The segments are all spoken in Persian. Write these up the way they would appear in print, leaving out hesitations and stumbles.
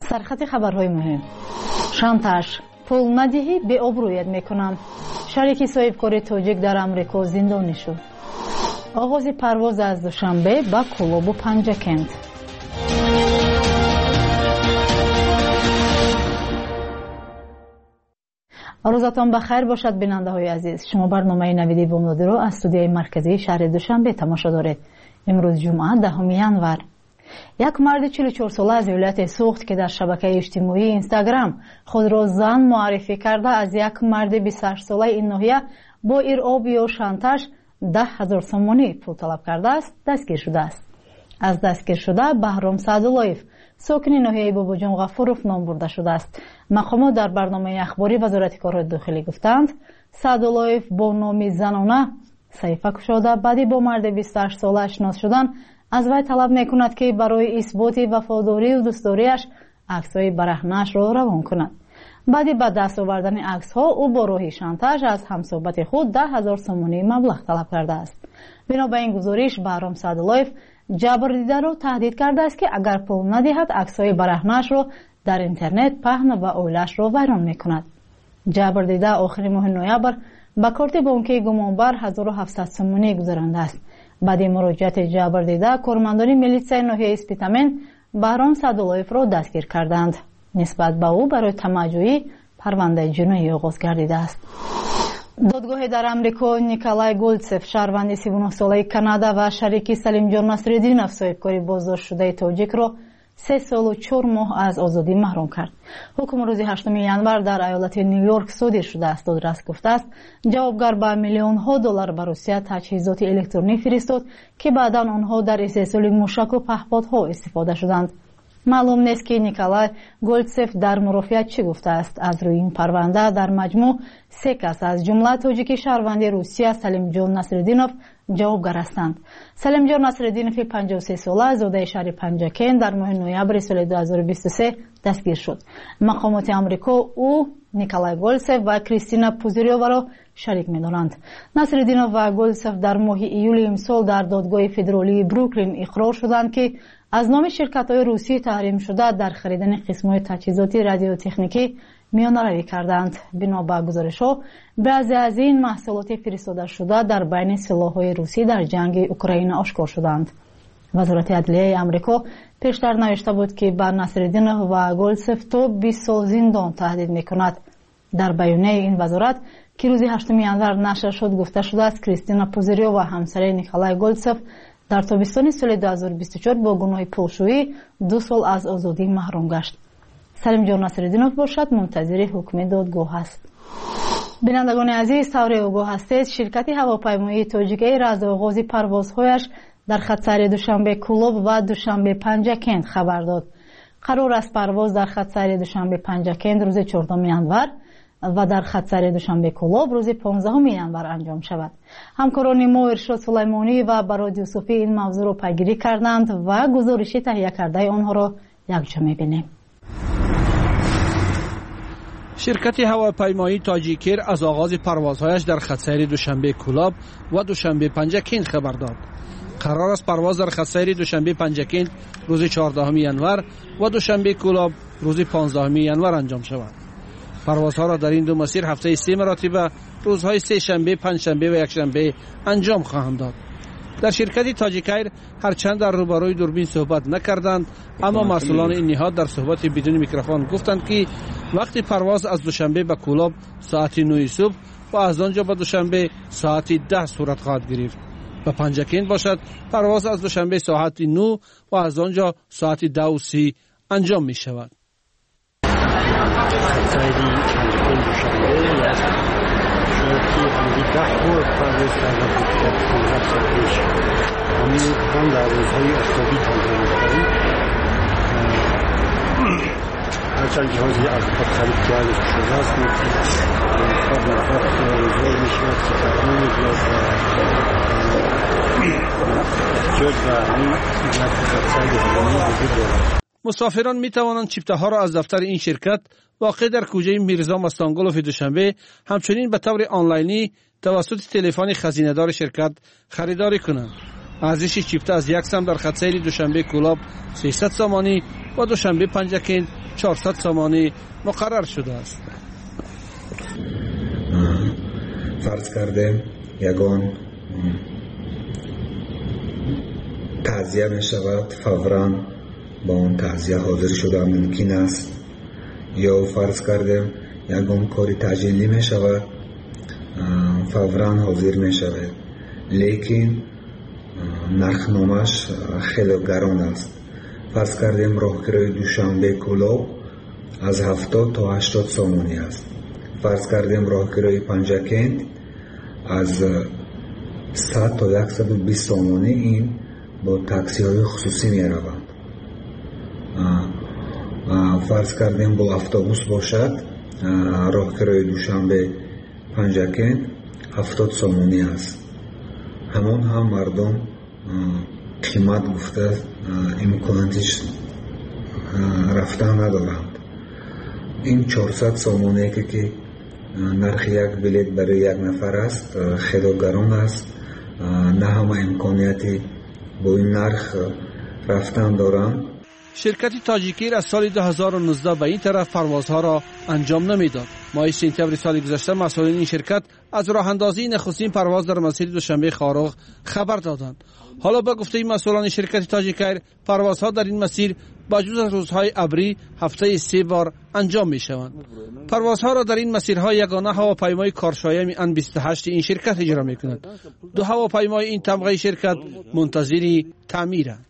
سرخط خبرهای مهم: شانتاژ، پول ندهی به آبرویت میکنم. شریک صاحبکار تاجیک در آمریکا زندانی شد. آغاز پرواز از دوشنبه به کولوب و پنجکند. روزتان بخیر باشد بیننده های عزیز. شما برنامه نویدی بامدادی رو از استودیوی مرکزی شهر دوشنبه تماشا دارید. امروز جمعه 10 ینور. یک مرد 44 ساله از ولایت سوخت که در شبکه اجتماعی اینستاگرام خود را زن معرفی کرده از یک مرد 28 ساله این ناحیه با ارعاب یا شانتاژ 10,000 سومانی پول طلب کرده است دستگیر شده است. از دستگیر شده بهرام سعداللهیف ساکن ناحیه باباجان غفوروف نام برده شده است. مقامات در برنامه اخباری وزارت کارهای داخلی گفتند سعداللهیف با نام زنانه صحیفه گشاده بعدی با مرد 28 ساله اشنا شدن از وی طلب میکند که برای اثبات وفاداری و دوستداریش عکس‌های برهنه‌اش را روان کند. بعدی با دست آوردن عکس‌ها او با راه شانتاژ از همصحبت خود 10,000 سومانی مبلغ طلب کرده است. بنا به این گزارش بهرام سعداللهیف جبر دیده را تهدید کرده است که اگر پول ندهد عکس‌های برهنه‌اش را در اینترنت پهن و عائله‌اش را ویران میکند. جبر دیده آخر ماه نوامبر با کارت بانکی گمانبر 1700 سومانی گذرانده است. بعد مراجعت جبر دیده کارمندان میلیسای ناحیه اسپیتامن بهرام سعداللهیف را دستگیر کردند. نسبت به او برای طمع‌جویی پرونده جنایی آغاز گردیده است. دادگاه در آمریکا نیکولای گولدسف شهروند 39 ساله کانادا و شریک سلیم جان نصرالدینов صاحبکار بازداشت شده تاجیک را 3 سال و 4 ماه از آزادی محروم کرد. حکم روز 8 ینور در ایالت نیویورک صادر شده است. دادرس گفته است جوابگر به میلیون‌ها دلار به روسیه تجهیزات الکترونیک فرستاد که بعدا آنها در استحصال موشک و پهپادها استفاده شدند. معلوم نیست که نیکولای گولدسف در مرافعت چی گفته است. از روی این پرونده در مجموع 3 کس از جمله تاجیک شهروند روسیه سلیم جان نصرالدینov جوابگر هستند. سلیم جان نصرالدینov 53 ساله زاده شهر پنجکند در ماه نوامبر سال 2023 دستگیر شد. مقامات آمریکا او نیکولای گولدسف و کریستینا پوزیریووا را شریک می‌دانند. نصرالدینov و گولدسف در ماه ایول امسال در دادگاه فدرالی بروکلین اقرار شدند که از نام شرکت‌های روسی تحریم شده در خریدن قسم‌های تجهیزات رادیوتکنیکی میانه‌روی کردند. بنا به گزارش‌ها بعضی از این محصولات فرستاده شده در بین سلاح‌های روسی در جنگ اوکراین آشکار شدند. وزارت عدلیه آمریکا پیشتر نوشته بود که بر نصرالدینov و گولدسف تا 20 سال زندان تهدید می‌کند. در بیانیه این وزارت که روز 8 ینور نشر شد گفته شده است کریستینا پوزیریووا و همسر نیکولای گولدسف در تابستان سال 2024 با گناه پولشویی 2 سال از آزادی محروم گشت. سلیم جان نصرالدینov باشد منتظر حکم دادگاه است. بینندگان عزیز طور آگاه هستید شرکت هواپیمایی تاجیک ایر از آغاز پروازهایش در خط سیر دوشنبه کولوب و دوشنبه پنجکند خبر داد. قرار است پرواز در خط سیر دوشنبه پنجکند روز 14 ینور و در خط سیر دوشنبه کولوب روز 15 ینور انجام شود. همکاران ما ارشاد سلیمانی و براد یوسفی این موضوع را پیگیری کردند و گزارش تهیه کرده آنها را یکجا می‌بینیم. شرکت هواپیمایی تاجیک ایر از آغاز پروازهایش در خط سیر دوشنبه کولوب و دوشنبه پنجکند خبر داد. قرار است پرواز در خط سیر دوشنبه پنجکند روز 14 ینور و دوشنبه کولوب روز 15 ینور انجام شود. پروازها را در این دو مسیر هفته 3 مرتبه روزهای 3 شنبه، 5 شنبه و 1 شنبه انجام خواهند داد. در شرکت تاجیک ایر هرچند در روبروی دوربین صحبت نکردند اما مسئولان این نهاد در صحبت بدون میکروفون گفتند که وقت پرواز از دوشنبه به کولوب ساعت 9 صبح و از آنجا به دوشنبه ساعت 10 صورت خواهد گرفت. و پنجکند باشد پرواز از دوشنبه ساعت 9 و از آنجا ساعت 10:30 انجام می شود. هرچند جهازی از خود خرید کرده شده است مسافران می توانند چیپته ها را از دفتر این شرکت واقع در کوچه میرزا مستانگلوف دوشنبه همچنین به طور آنلاینی توسط تلفن خزینه‌دار شرکت خریداری کنند. ارزش چیفته از یک سهم در خط سیر دوشنبه کلاب 300 سامانی و دوشنبه پنجکین 400 سامانی مقرر شده است. فرض کردیم یگان تعزیه می شود، فوراً با اون تعزیه حاضر شده ممکن است، یا فرض کردیم یگان کاری تجلیلی می شود، فوراً حاضر می شود، لیکن نرخنامش خیلی گران است. فرض کردیم راهگیری دوشنبه کلاب از 70 تا 80 سامانی است. فرض کردیم راهگیری پنجکین از 100 تا 120 سامانی این با تاکسی های خصوصی می روند. فرض کردیم با اتوبوس باشد راهگیری دوشنبه پنجکین 70 سامانی است. همون هم مردم قیمت گفته امکاناتش رفتن ندارند. این 400 سامانی که نرخ یک بلیت برای یک نفر است خیلی گران است. نه همه امکاناتی با این نرخ رفتن دارند. شرکت تاجیکیر از سال 2019 به این طرف پروازها را انجام نمیداد. ماه سپتامبر سال گذشته مسئولین این شرکت از راه اندازی نخستین پرواز در مسیر دوشنبه خاروغ خبر دادند. حالا به گفته مسئولان شرکت تاجیکیر پروازها در این مسیر با جز از روزهای ابری هفته 3 بار انجام می شوند. پروازها را در این مسیرها یگانه هواپیمای کارشایم ان 28 این شرکت اجرا می کند. 2 هواپیمای این طبقه شرکت منتظر تعمیرند.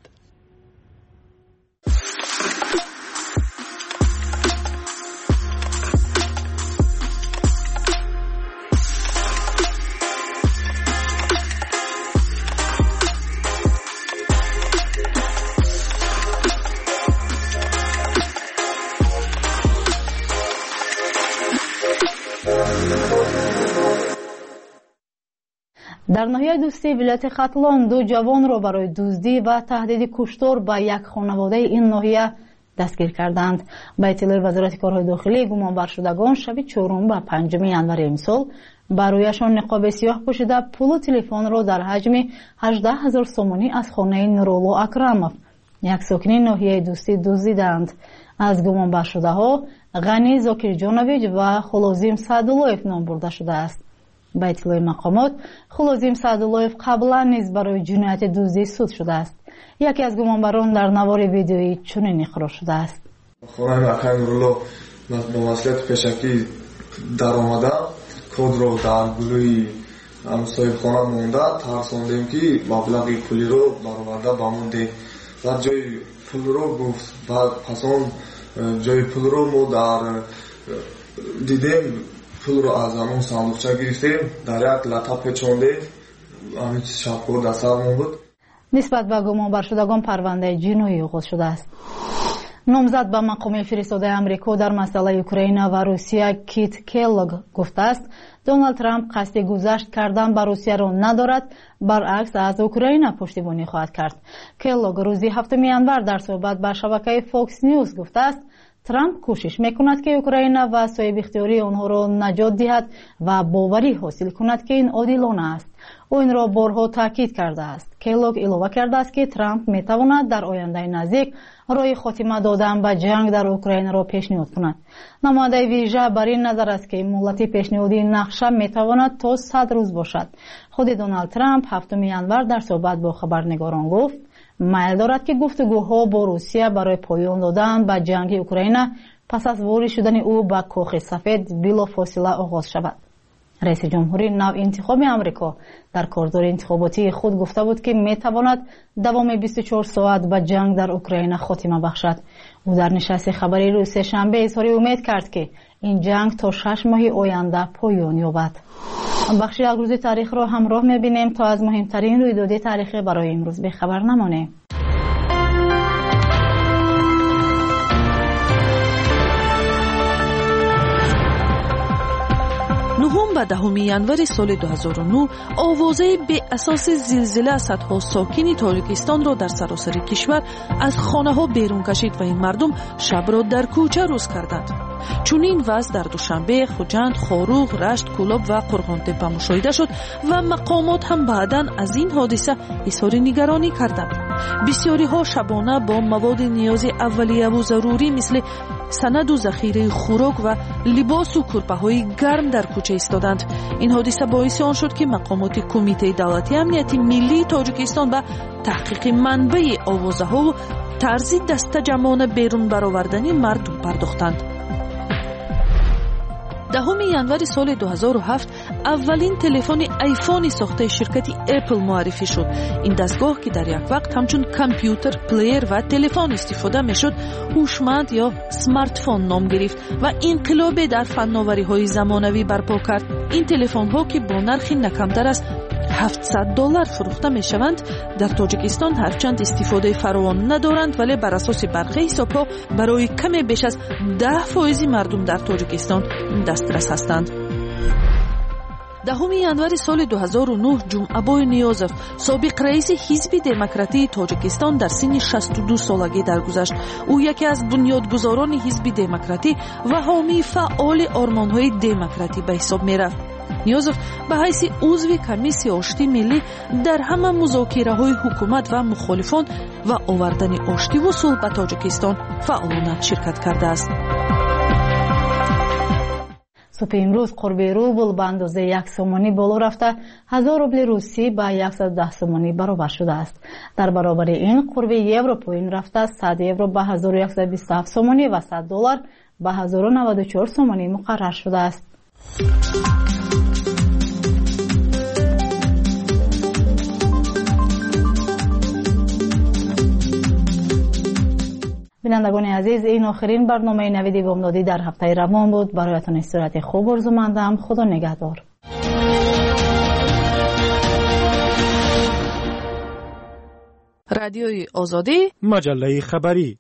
در ناحیه دوستی ولایت ختلان 2 جوان را برای دزدی و تهدید کشتار به یک خانواده این ناحیه دستگیر کردند. به اطلاع وزارت کارهای داخلی گمانبر شدگان شب 4 و 5 ینور امسال بر رویشان نقاب سیاه پوشیده پول و تلفن را در حجم 18,000 سامانی از خانه نورالله اکرمов یک ساکن ناحیه دوستی دزدیدند. از گمانبر شده ها غنی زاکرجانویچ و خلوزیم سعداللهیف نام برده شده است. به اطلاع مقامات خلوزیم سعداللهیف قبلا نیز برای جنایت دزدی سود شده است. یکی از گمانبران در نوار ویدیویی چنین اقرار شده است. خانه اکرم نورالله با مسئولیت پیشکی در آمده کد رو در گلوی صاحب خانه مونده ترساندیم که مبلغ پولی رو برآورده بمونده و جای پول رو گفت و پس آن جای پول رو ما در دیدیم پول رو از همون صندوقچه گرفتیم در یک لطه پیچانده همین شبکه در سرمون بود. نسبت به گمانبر شدگان پرونده جنایی آغاز شده است. نامزد به مقام فرستاده امریکا در مسئله اوکراین و روسیه کیت کلوگ گفته است دونالد ترامپ قصد گذشت کردن به روسیه را ندارد، برعکس از اوکراین پشتیبانی خواهد کرد. کلوگ روزی 7 ینور در صحبت با شبکه فوکس نیوز گفته است ترامپ کوشش میکند که اوکراین و صاحب اختیاری آنها را نجات دهد و باوری حاصل کند که این عادلانه است. او این را بارها تاکید کرده است. کلوگ اضافه کرده است که ترامپ میتواند در آینده نزدیک راه خاتمه دادن به جنگ در اوکراین را پیشنهاد کند. نماینده ویژه بر این نظر است که مهلت پیشنهادی نقشه میتواند تا 100 روز باشد. خود دونالد ترامپ 7 ینور در صحبت با خبرنگاران گفت میل دارد که گفتگوها با روسیه برای پایان دادن به جنگ اوکراین پس از وارد شدن او به کاخ سفید بلافاصله آغاز شود. رئیس جمهوری نو انتخاب آمریکا در کارزار انتخاباتی خود گفته بود که میتواند دوام 24 ساعت به جنگ در اوکراین خاتمه بخشد. او در نشست خبری روز سه‌شنبه اظهار امید کرد که این جنگ تا 6 ماه آینده پایان یابد. بخشی از روز تاریخ را همراه می‌بینیم تا از مهمترین رویدادهای تاریخی برای امروز به خبر نمانیم. 9 و 10 ینور سال 2009 آوازه به اساس زلزله صدها ساکن تاجیکستان را در سراسر کشور از خانه ها بیرون کشید و این مردم شب را در کوچه روز کردند. чунин вазъ дар душанбе, хуҷанд, хоруғ, рашт, кӯлоб ва қурғонтепа мушоҳида шуд ва мақомот ҳам баъдан аз ин ҳодиса изҳори нигаронӣ карданд. бисёриҳо шабона бо маводи ниёзи аввалияву зарурӣ мисли санаду захираи хӯрок ва либосу курпаҳои гарм дар кӯча истоданд. ин ҳодиса боиси он шуд ки мақомоти кумитаи давлатии амнияти миллии тоҷикистон ба таҳқиқи манбаи овозаҳову тарзи дастаҷамона берун баровардани мардум пардохтанд. 10 январи соли 2007 аввалин телефони айфони сохтаи ширкати Apple муаррифӣ шуд. ин дастгоҳ ки дар як вақт ҳамчун компютер, плеер ва телефон истифода мешуд, ҳушманд ё смартфон ном гирифт ва инқилобе дар фанновариҳои замонавӣ барпо кард. ин телефонҳо ки бо нархи накамтар аз $700 фурӯхта мешаванд, дар Тоҷикистон ҳарчанд истифодаи фаровон надоранд, вале бар асоси барқи ҳисобҳо барои каме беш аз 10% мардум дар Тоҷикистон дастрас ҳастанд. 10 январи соли 2009 Ҷумъабой Ниёзов, собиқ раиси ҳизби демократии Тоҷикистон, дар синни 62 солагӣ даргузашт. ӯ яке аз бунёдгузорони ҳизби демократӣ ва ҳомии фаъоли ормонҳои демократӣ ба ҳисоб мерафт. ниёзов ба ҳайси узви комиссияи оштии миллӣ дар ҳама музокираҳои ҳукумат ва мухолифон ва овардани оштиву сулҳ ба Тоҷикистон фаъолона ширкат кардааст. субҳи имрӯз қурби рубл ба андозаи 1 сомонӣ боло рафта 1000 рубли русӣ ба 110 сомонӣ баробар шудааст. дар баробари ин қурби евро поин рафта 100 евро ба 1127 сомонӣ ва $100 ба 1094 сомонӣ муқаррар шудааст. бинандагони азиз, ин охирин барномаи навиди бомдодӣ дар ҳафтаи равон буд. бароятон истироҳати хуб орзумандам. худо нигаҳдор. радиои озодӣ, маҷаллаи хабарӣ.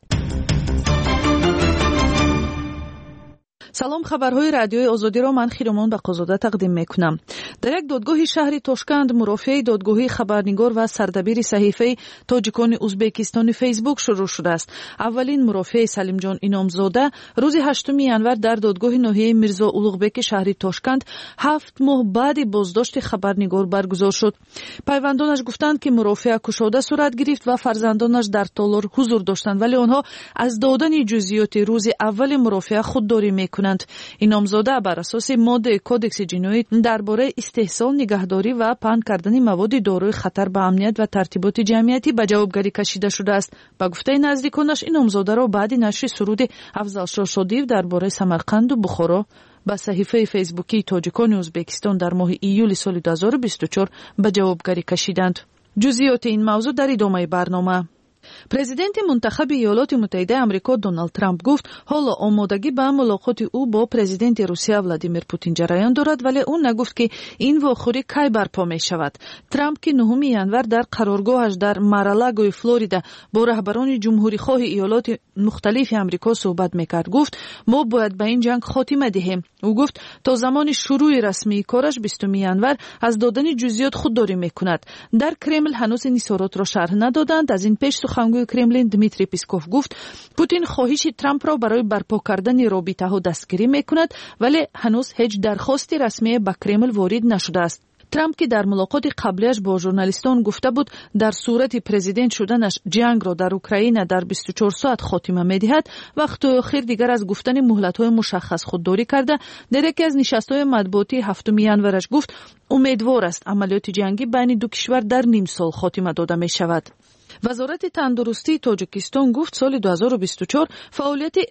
салом, хабарҳои радиои озодиро ман Хиромон Бақозода тақдим мекунам. дар як додгоҳи шаҳри Тошканд мурофиаи додгоҳии хабарнигор ва сардабири саҳифаи тоҷикони узбекистони фейсбук шурӯъ шудааст. аввалин мурофиаи Салимҷон Иномзода рӯзи 8 январ дар додгоҳи ноҳияи Мирзо Улуғбеки шаҳри Тошканд 7 моҳ баъди боздошти хабарнигор баргузор шуд. пайвандонаш гуфтанд, ки мурофиа кушода сурат гирифт ва фарзандонаш дар толор ҳузур доштанд, вале онҳо аз додани ҷузъиёти рӯзи аввали мурофиа худдорӣ мекунанд. иномзода бар асоси моддаи кодекси ҷиноӣ дар бораи истеҳсол, нигаҳдорӣ ва паҳн кардани маводи дорои хатар ба амният ва тартиботи ҷамъиятӣ ба ҷавобгарӣ кашида шудааст. ба гуфтаи наздиконаш, иномзодаро баъди нашри суруди Афзалшоҳ Шодиев дар бораи Самарқанду Бухоро ба саҳифаи фейсбукии тоҷикони Узбекистон дар моҳи июли соли 2024 ба ҷавобгарӣ кашиданд. ҷузъиёти ин мавзӯъ дар идомаи барнома. президенти мунтахаби Иёлоти Муттаҳидаи Амрико Доналд Трамп гуфт, ҳоло омодагӣ ба мулоқоти ӯ бо президенти Русия Владимир Путин ҷараён дорад, вале ӯ нагуфт, ки ин вохӯрӣ кай барпо мешавад. Трамп, ки 9 январ дар қароргоҳаш дар Мар-а-Лагои Флорида бо раҳбарони ҷумҳурихоҳи иёлоти мухталифи Амрико суҳбат мекард, гуфт, мо бояд ба ин ҷанг хотима диҳем. ӯ гуфт, то замони шурӯъи расмии кораш 20 январ аз додани ҷузъиёт худдорӣ мекунад. дар Кремл ҳанӯз ин изҳоротро шарҳ надоданд. аз ин пеш сухангӯи Кремлин Дмитрий Песков гуфт, Путин хоҳиши Трампро барои барпо кардани робитаҳо дастгирӣ мекунад, вале ҳанӯз ҳеҷ дархости расмие ба Кремл ворид нашудааст. Трамп, ки дар мулоқоти қаблияш бо журналистон гуфта буд, дар сурати президент шуданаш ҷангро дар Украина дар 24 соат хотима медиҳад, вақтҳои охир дигар аз гуфтани муҳлатҳои мушаххас худдорӣ карда, дар яке аз нишастҳои матбуотии 7 январаш гуфт, умедвор аст амалиёти ҷангӣ байни ду кишвар дар ним сол хотима дода мешавад. вазорати тандурустии Тоҷикистон гуфт, соли 2024 фаъолияти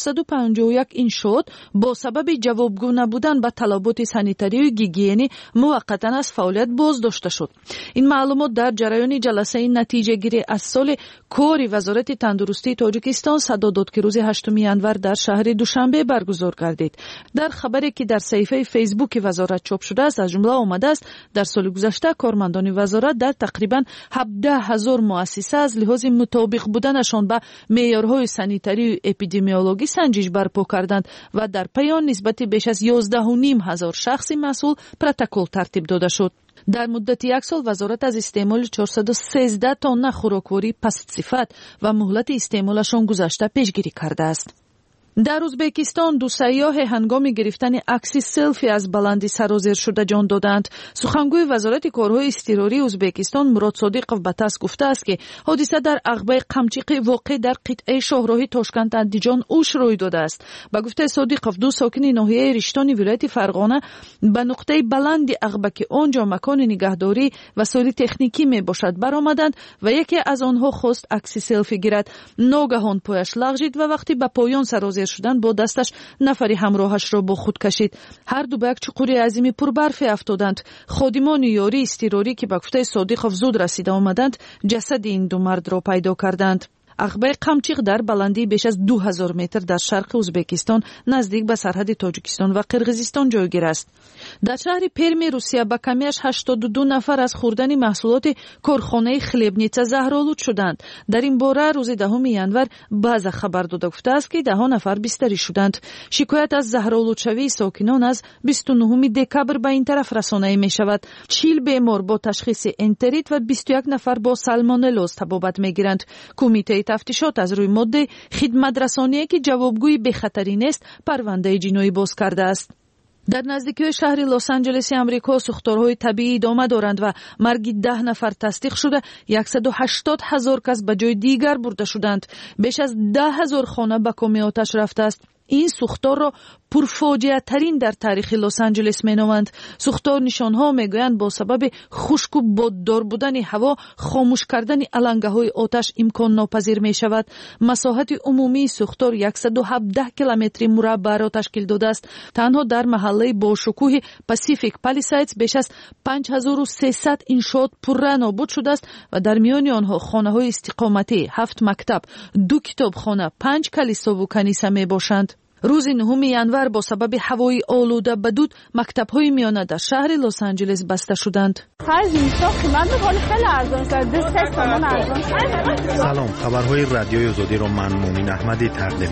651 иншоот бо сабаби ҷавобгӯ набудан ба талаботи санитарию гигиенӣ муваққатан аз фаъолият боздошта шуд. ин маълумот дар ҷараёни ҷаласаи натиҷагирӣ аз соли кори вазорати тандурустии Тоҷикистон садо дод, ки рӯзи 8 январ дар шаҳри Душанбе баргузор гардид. дар хабаре, ки дар саҳифаи фейсбуки вазорат чоп шудааст, аз ҷумла омадааст, дар соли гузашта кормандони вазорат дар тақрибан 17,000 муассиса аз лиҳози мутобиқ буданашон ба меъёрҳои санитарию эпидемиологӣ санҷиш барпо карданд ва дар пай он нисбати беш аз 11,500 шахси масъул протокол тартиб дода шуд. дар муддати як сол вазорат аз истеъмоли 413 тонна хӯроквории пастсифат ва муҳлати истеъмолашон гузашта пешгирӣ кардааст. در ازبکستان دو سیاح هنگام گرفتن عکس سلفی از بلندی سرازیر شده جان دادند. سخنگوی وزارت کارهای اضطراری ازبکستان مراد صادقov به تاس گفته است که حادثه در عقبه قمچیق واقع در قطعه شاهراهی تاشکند اندیجان اوش روی داده است. به گفته صادقov دو ساکن ناحیه ریشتانی ولایت فرغانه به نقطه بلندی عقبه که آنجا مکان نگهداری وسایل تکنیکی می باشد برآمدند و یکی از آنها خواست عکس سلفی گیرد. ناگهان پایش لغزید و وقتی به پایان سرازیر شدن با دستش نفری همراهش را با خود کشید. هر دو به یک چقور عظیم پر برف افتادند. خادمان یاری اضطراری که به گفته صادقov زود رسیده آمدند جسد این دو مرد را پیدا کردند. عقبه قمچیق در بلندی بیش از 2000 متر در شرق ازبکستان نزدیک به سرحد تاجیکستان و قرقیزستان جایگیر است. در شهر پرمی روسیه به کمیش 82 نفر از خوردن محصولات کارخانه خلیبنیتسا زهرآلود شدند. در این باره روز 10 ینور باز خبر داده گفته است که 10 نفر بستری شدند. شکایت از زهرآلودشوی ساکنان از 29 دکبر به این طرف رسانه‌ای می شود. 40 بیمار با تشخیص انتریت و 21 نفر با سالمونلوز تبابت می گیرند. کمیته تفتیشات از روی ماده خدمت رسانی که جوابگوی به خطری نیست پرونده جنایی باز کرده است. در نزدیکی شهر لس آنجلس آمریکا سوختارهای طبیعی ادامه دارند و مرگ 10 نفر تصدیق شده. 180,000 کس به جای دیگر برده شدند. بیش از 10,000 خانه به کام آتش رفته است. این سوختار را پرفاجعه ترین در تاریخ لس آنجلس مینامند. سوختار نشانها میگویند با سبب خشک و باددار بودن هوا خاموش کردن علنگه های آتش امکان ناپذیر می شود. مساحت عمومی سوختار 117 کیلومتر مربع را تشکیل داده است. تنها در محله با شکوه پاسیفیک پالیسایدز بیش از 5300 انشاءات پرره نابود شده است و در میان آنها خانه های استقامتی، 7 مکتب، 2 کتابخانه، 5 کلیسا و کنیسه می باشند. روز 9 ینور با سبب هوای آلوده بدود مکتب‌های میانه در شهر لس آنجلس بسته شدند. سلام، خبرهای رادیوی آزادی را من مومن احمدی تقدیم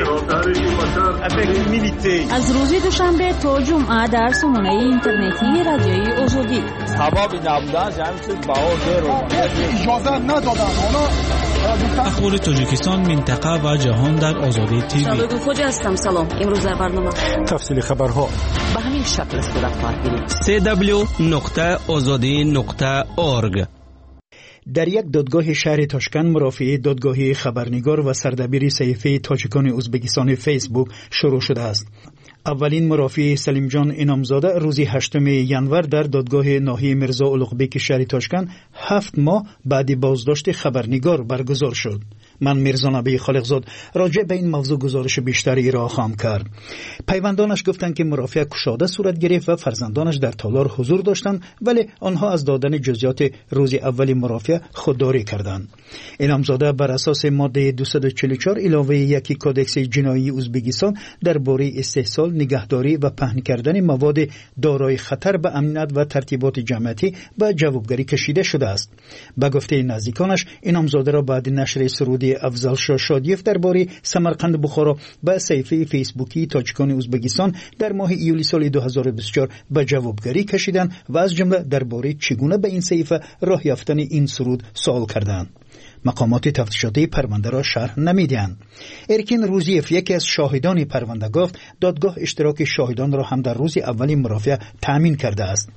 می‌کنم. از روز دوشنبه تا جمعه در سامانه اینترنتی رادیوی آزادی. سبب نبودن جمعیت باور اجازه ندادن. اخبار تاجیکستان، منطقه و جهان در آزادی تیوی. کجا هستم؟ سلام. امروز در برنامه تفصیل خبرها به همین شکل صورت خواهد گرفت. www.azadi.org. در یک دادگاه شهر تاشکند مرافعه دادگاهی خبرنگار و سردبیر صحیفه تاجیکان ازبکستان فیسبوک شروع شده است. اولین مرافع سلیم جان انامزاده روز 8 ینور در دادگاه ناحیه میرزا اولوغبک شهر تاشکند 7 ماه بعد بازداشت خبرنگار برگزار شد. من میرزا نبی خالقزاد راجع به این موضوع گزارش بیشتری ارائه خواهم کرد. پیوندانش گفتند که مرافعه کشاده صورت گرفت و فرزندانش در تالار حضور داشتند، ولی آنها از دادن جزئیات روز اول مرافعه خودداری کردند. انامزاده بر اساس ماده 244 علاوه 1 کودکس جنایی ازبکستان درباره استحصال، نگهداری و پهن کردن مواد دارای خطر به امنیت و ترتیبات جمعیتی به جوابگری کشیده شده است. به گفته نزدیکانش انامزاده را بعد نشر سرودی افضل شاه شادیف درباره سمرقند بخارا به صفحه فیسبوکی تاجیکان ازبکستان در ماه ایولی سال 2024 به جوابگری کشیدند و از جمله درباره چگونه به این صفحه راه یافتن این سرود سوال کردند. مقامات تفتیشاتی پرونده را شرح نمیدهند. ارکین روزیف یکی از شاهدان پرونده گفت دادگاه اشتراک شاهدان را هم در روز اولی مرافعه تأمین کرده است.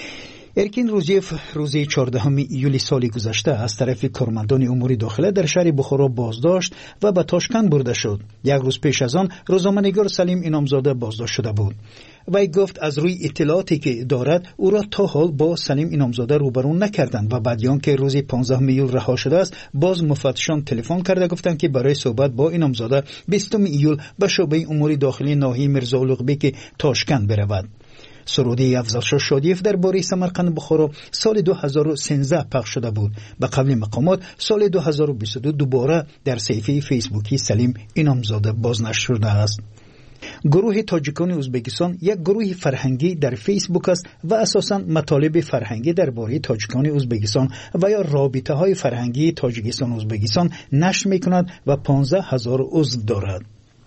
ارکین روزیف روز 14 ایولی سال گذشته از طرف کارمندان امور داخله در شهر بخارا بازداشت و به تاشکند برده شد. یک روز پیش از آن روزنامه‌نگار سلیم انامزاده بازداشت شده بود. وی گفت از روی اطلاعاتی که دارد او را تا حال با سلیم انامزاده روبرو نکردند و بعد آنکه روز 15 ایول رها شده است باز مفتشان تلفن کرده گفتند که برای صحبت با انامزاده 20 ایول به شعبه امور داخلی ناحیه میرزا اولوغبک تاشکند برود. سرودی افضل شاه شادیف درباره سمرقند بخارا سال 2013 پخش شده بود. به قول مقامات سال 2022 دوباره در صفحه فیسبوکی سلیم انامزاده بازنشر شده است. گروه تاجیکان ازبکستان یک گروه فرهنگی در فیسبوک است و اساساً مطالب فرهنگی درباره تاجیکان ازبکستان و یا رابطه های فرهنگی تاجیکستان ازبکستان نشر می‌کند و 15,000 عضو دارد.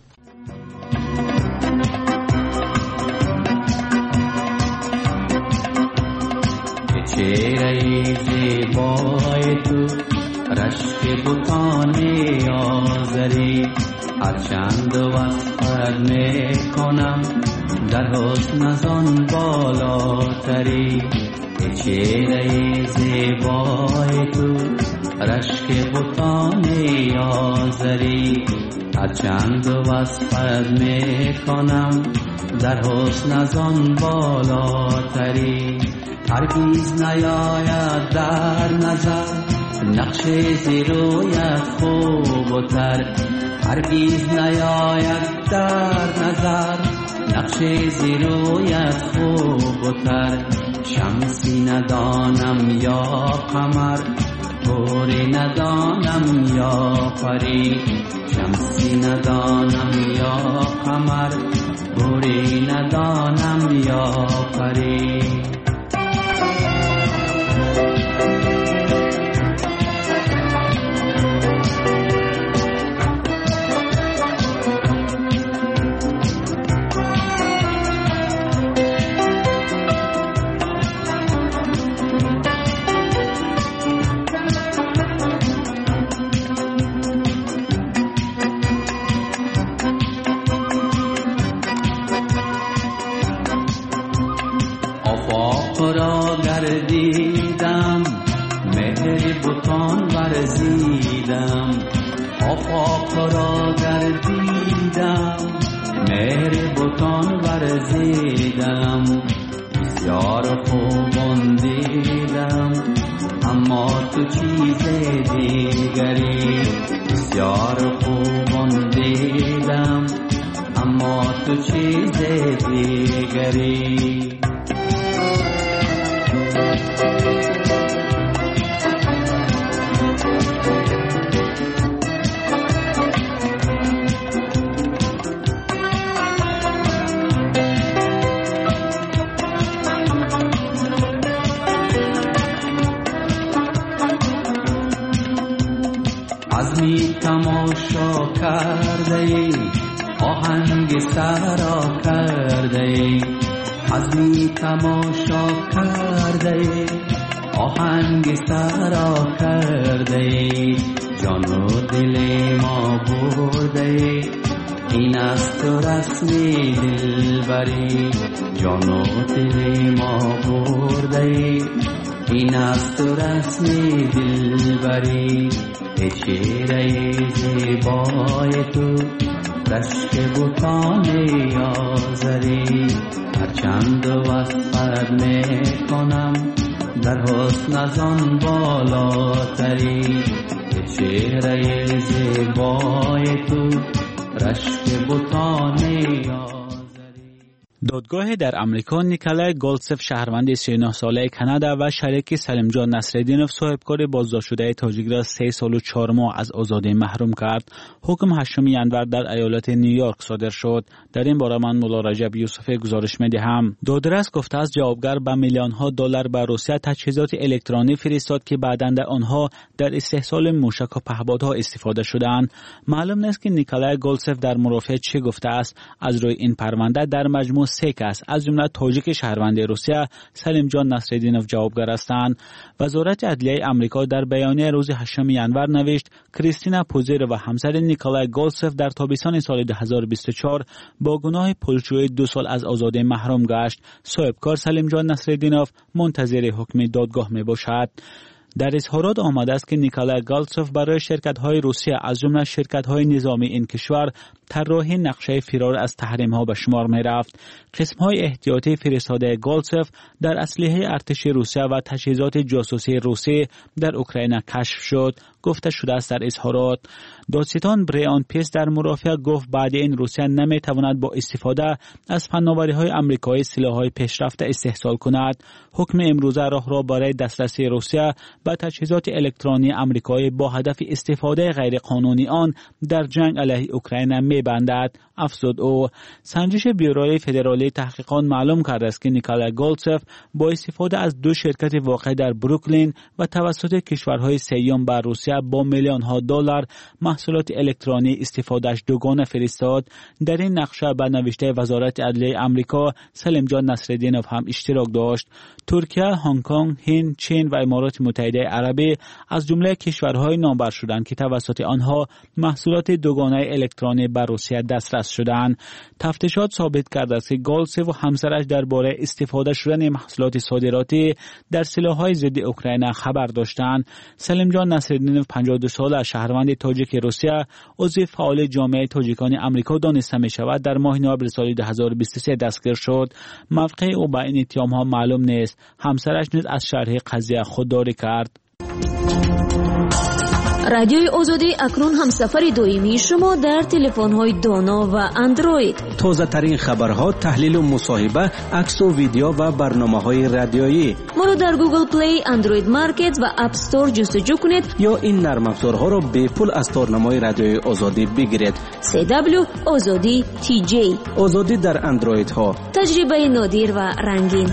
چهره زیبای تو رشک بتان آزری هرچند وصفت میکنم در حسن از آن بالاتری، ای چهره زیبای تو رشک بتان آزری. هرچند وصفت میکنم در حسن از آن بالاتری، هرگز نیاید در نظر نقش زیرویت خوب و تر، هرگز نیاید در نظر نقش زیرویت خوب و تر. شمسی ندانم یا قمر، گوری ندانم یا پری، شمسی ندانم یا قمر، گوری ندانم یا پری. را گردیدم مهر بتان ورزیدم، آفاق را گردیدم مهر بتان ورزیدم. بسیار خوبان دیدم اما تو چیز دیگری، بسیار خوبان دیدم اما تو چیز دیگری. عزمی تماشا کرده ای آهنگ سرا کرده ای، عزمی تماشا کرده ای آهنگ سرا کرده ای. جان و دل ما برده ای این است رسمی دلبری، جان و دل ما برده ای این است رسمی دلبری. ای چهره زیبای تو رشک بتان آزری، هرچند وصفت میکنم در حسن از آن بالاتری، ای چهره زیبای تو رشک بتان آزری. دادگاه در امریکا نیکولای گولدسف شهروند 39 ساله کانادا و شریک سلیم جان نصرالدینوف صاحبکار بازداشت شده تاجیک را 3 سال و 4 ماه از آزادی محروم کرد. حکم 8 ژانویه در ایالت نیویورک صادر شد. در این باره من مولا رجب یوسفی گزارش می‌دهم. دادرس گفته است جوابگر به میلیون‌ها دلار به روسیه تجهیزات الکترونیکی فرستاد که بعداً در آنها در استحصال موشک و پهپادها استفاده شدند. معلوم نیست که نیکولای گولدسف در مرافعه چه گفته است. از روی این پرونده در مجموع 3 کس از جمله تاجیک شهروند روسیه سلیم جان نصرالدینوف جوابگر هستند. وزارت عدلیه آمریکا در بیانیه روز 8 ژانویه نوشت کریستینا پوزیر و همسر نیکولای گولدسف در تابستان سال 2024 با گناه پولشویی 2 سال از آزادی محروم گشت. صاحبکار سلیم جان نصرالدینوف منتظر حکم دادگاه می باشد. در اظهارات آمده است که نیکولای گولدسف برای شرکت‌های روسیه از جمله شرکت‌های نظامی این کشور طراحی نقشه فرار از تحریم‌ها به شمار می‌رفت. قسم‌های احتیاطی فرستاده گولدسف در اسلحه ارتش روسیه و تجهیزات جاسوسی روسی در اوکراین کشف شد. گفته شده است در اظهارات. دادستان بریان پیس در مرافعه گفت بعد این روسیه نمی‌تواند با استفاده از فناوری‌های آمریکایی سلاح‌های پیشرفته استحصال کند. حکم امروزه راه را برای دسترسی روسیه به تجهیزات الکترونی آمریکایی با هدف استفاده غیرقانونی آن در جنگ علیه اوکراین می‌بندد. افزود او. سنجش بیوروی فدرالی تحقیقات معلوم کرده است که نیکولای گولدسف با استفاده از 2 شرکت واقع در بروکلین و توسط کشورهای سیوم بر روسیه روسیه با میلیون ها دلار محصولات الکترونی استفادهش دوگانه فرستاد. در این نقشه به نوشته وزارت عدلیه آمریکا سلیم جان نصرالدینوف هم اشتراک داشت. ترکیه، هنگ کنگ، هند، چین و امارات متحده عربی از جمله کشورهای نامور شدند که توسط آنها محصولات دوگانه الکترونی به روسیه دسترس شدند. تفتیشات ثابت کرده است که گالتسف و همسرش درباره استفاده شدن محصولات صادراتی در سلاح‌های ضد اوکراین خبر داشتند. سلیم جان نصرالدینوف 52 ساله شهروند تاجیک روسیه عضو فعال جامعه تاجیکان آمریکا دانسته می شود در ماه نوامبر سال 2023 دستگیر شد. موقع او با این اتهام‌ها معلوم نیست. همسرش نیز از شرح قضیه خودداری کرد. رادیوی آزادی اکنون هم سفر دائمی شما در تلفن‌های دانا و اندروید. تازه ترین خبرها، تحلیل و مصاحبه، عکس و ویدیو و برنامه‌های رادیویی. ما رو در گوگل پلی، اندروید مارکت و اپ استور جستجو کنید یا این نرم افزارها رو به پول از تارنمای رادیوی آزادی بگیرید. CW آزادی TJ. آزادی در اندروید ها. تجربه نادر و رنگین.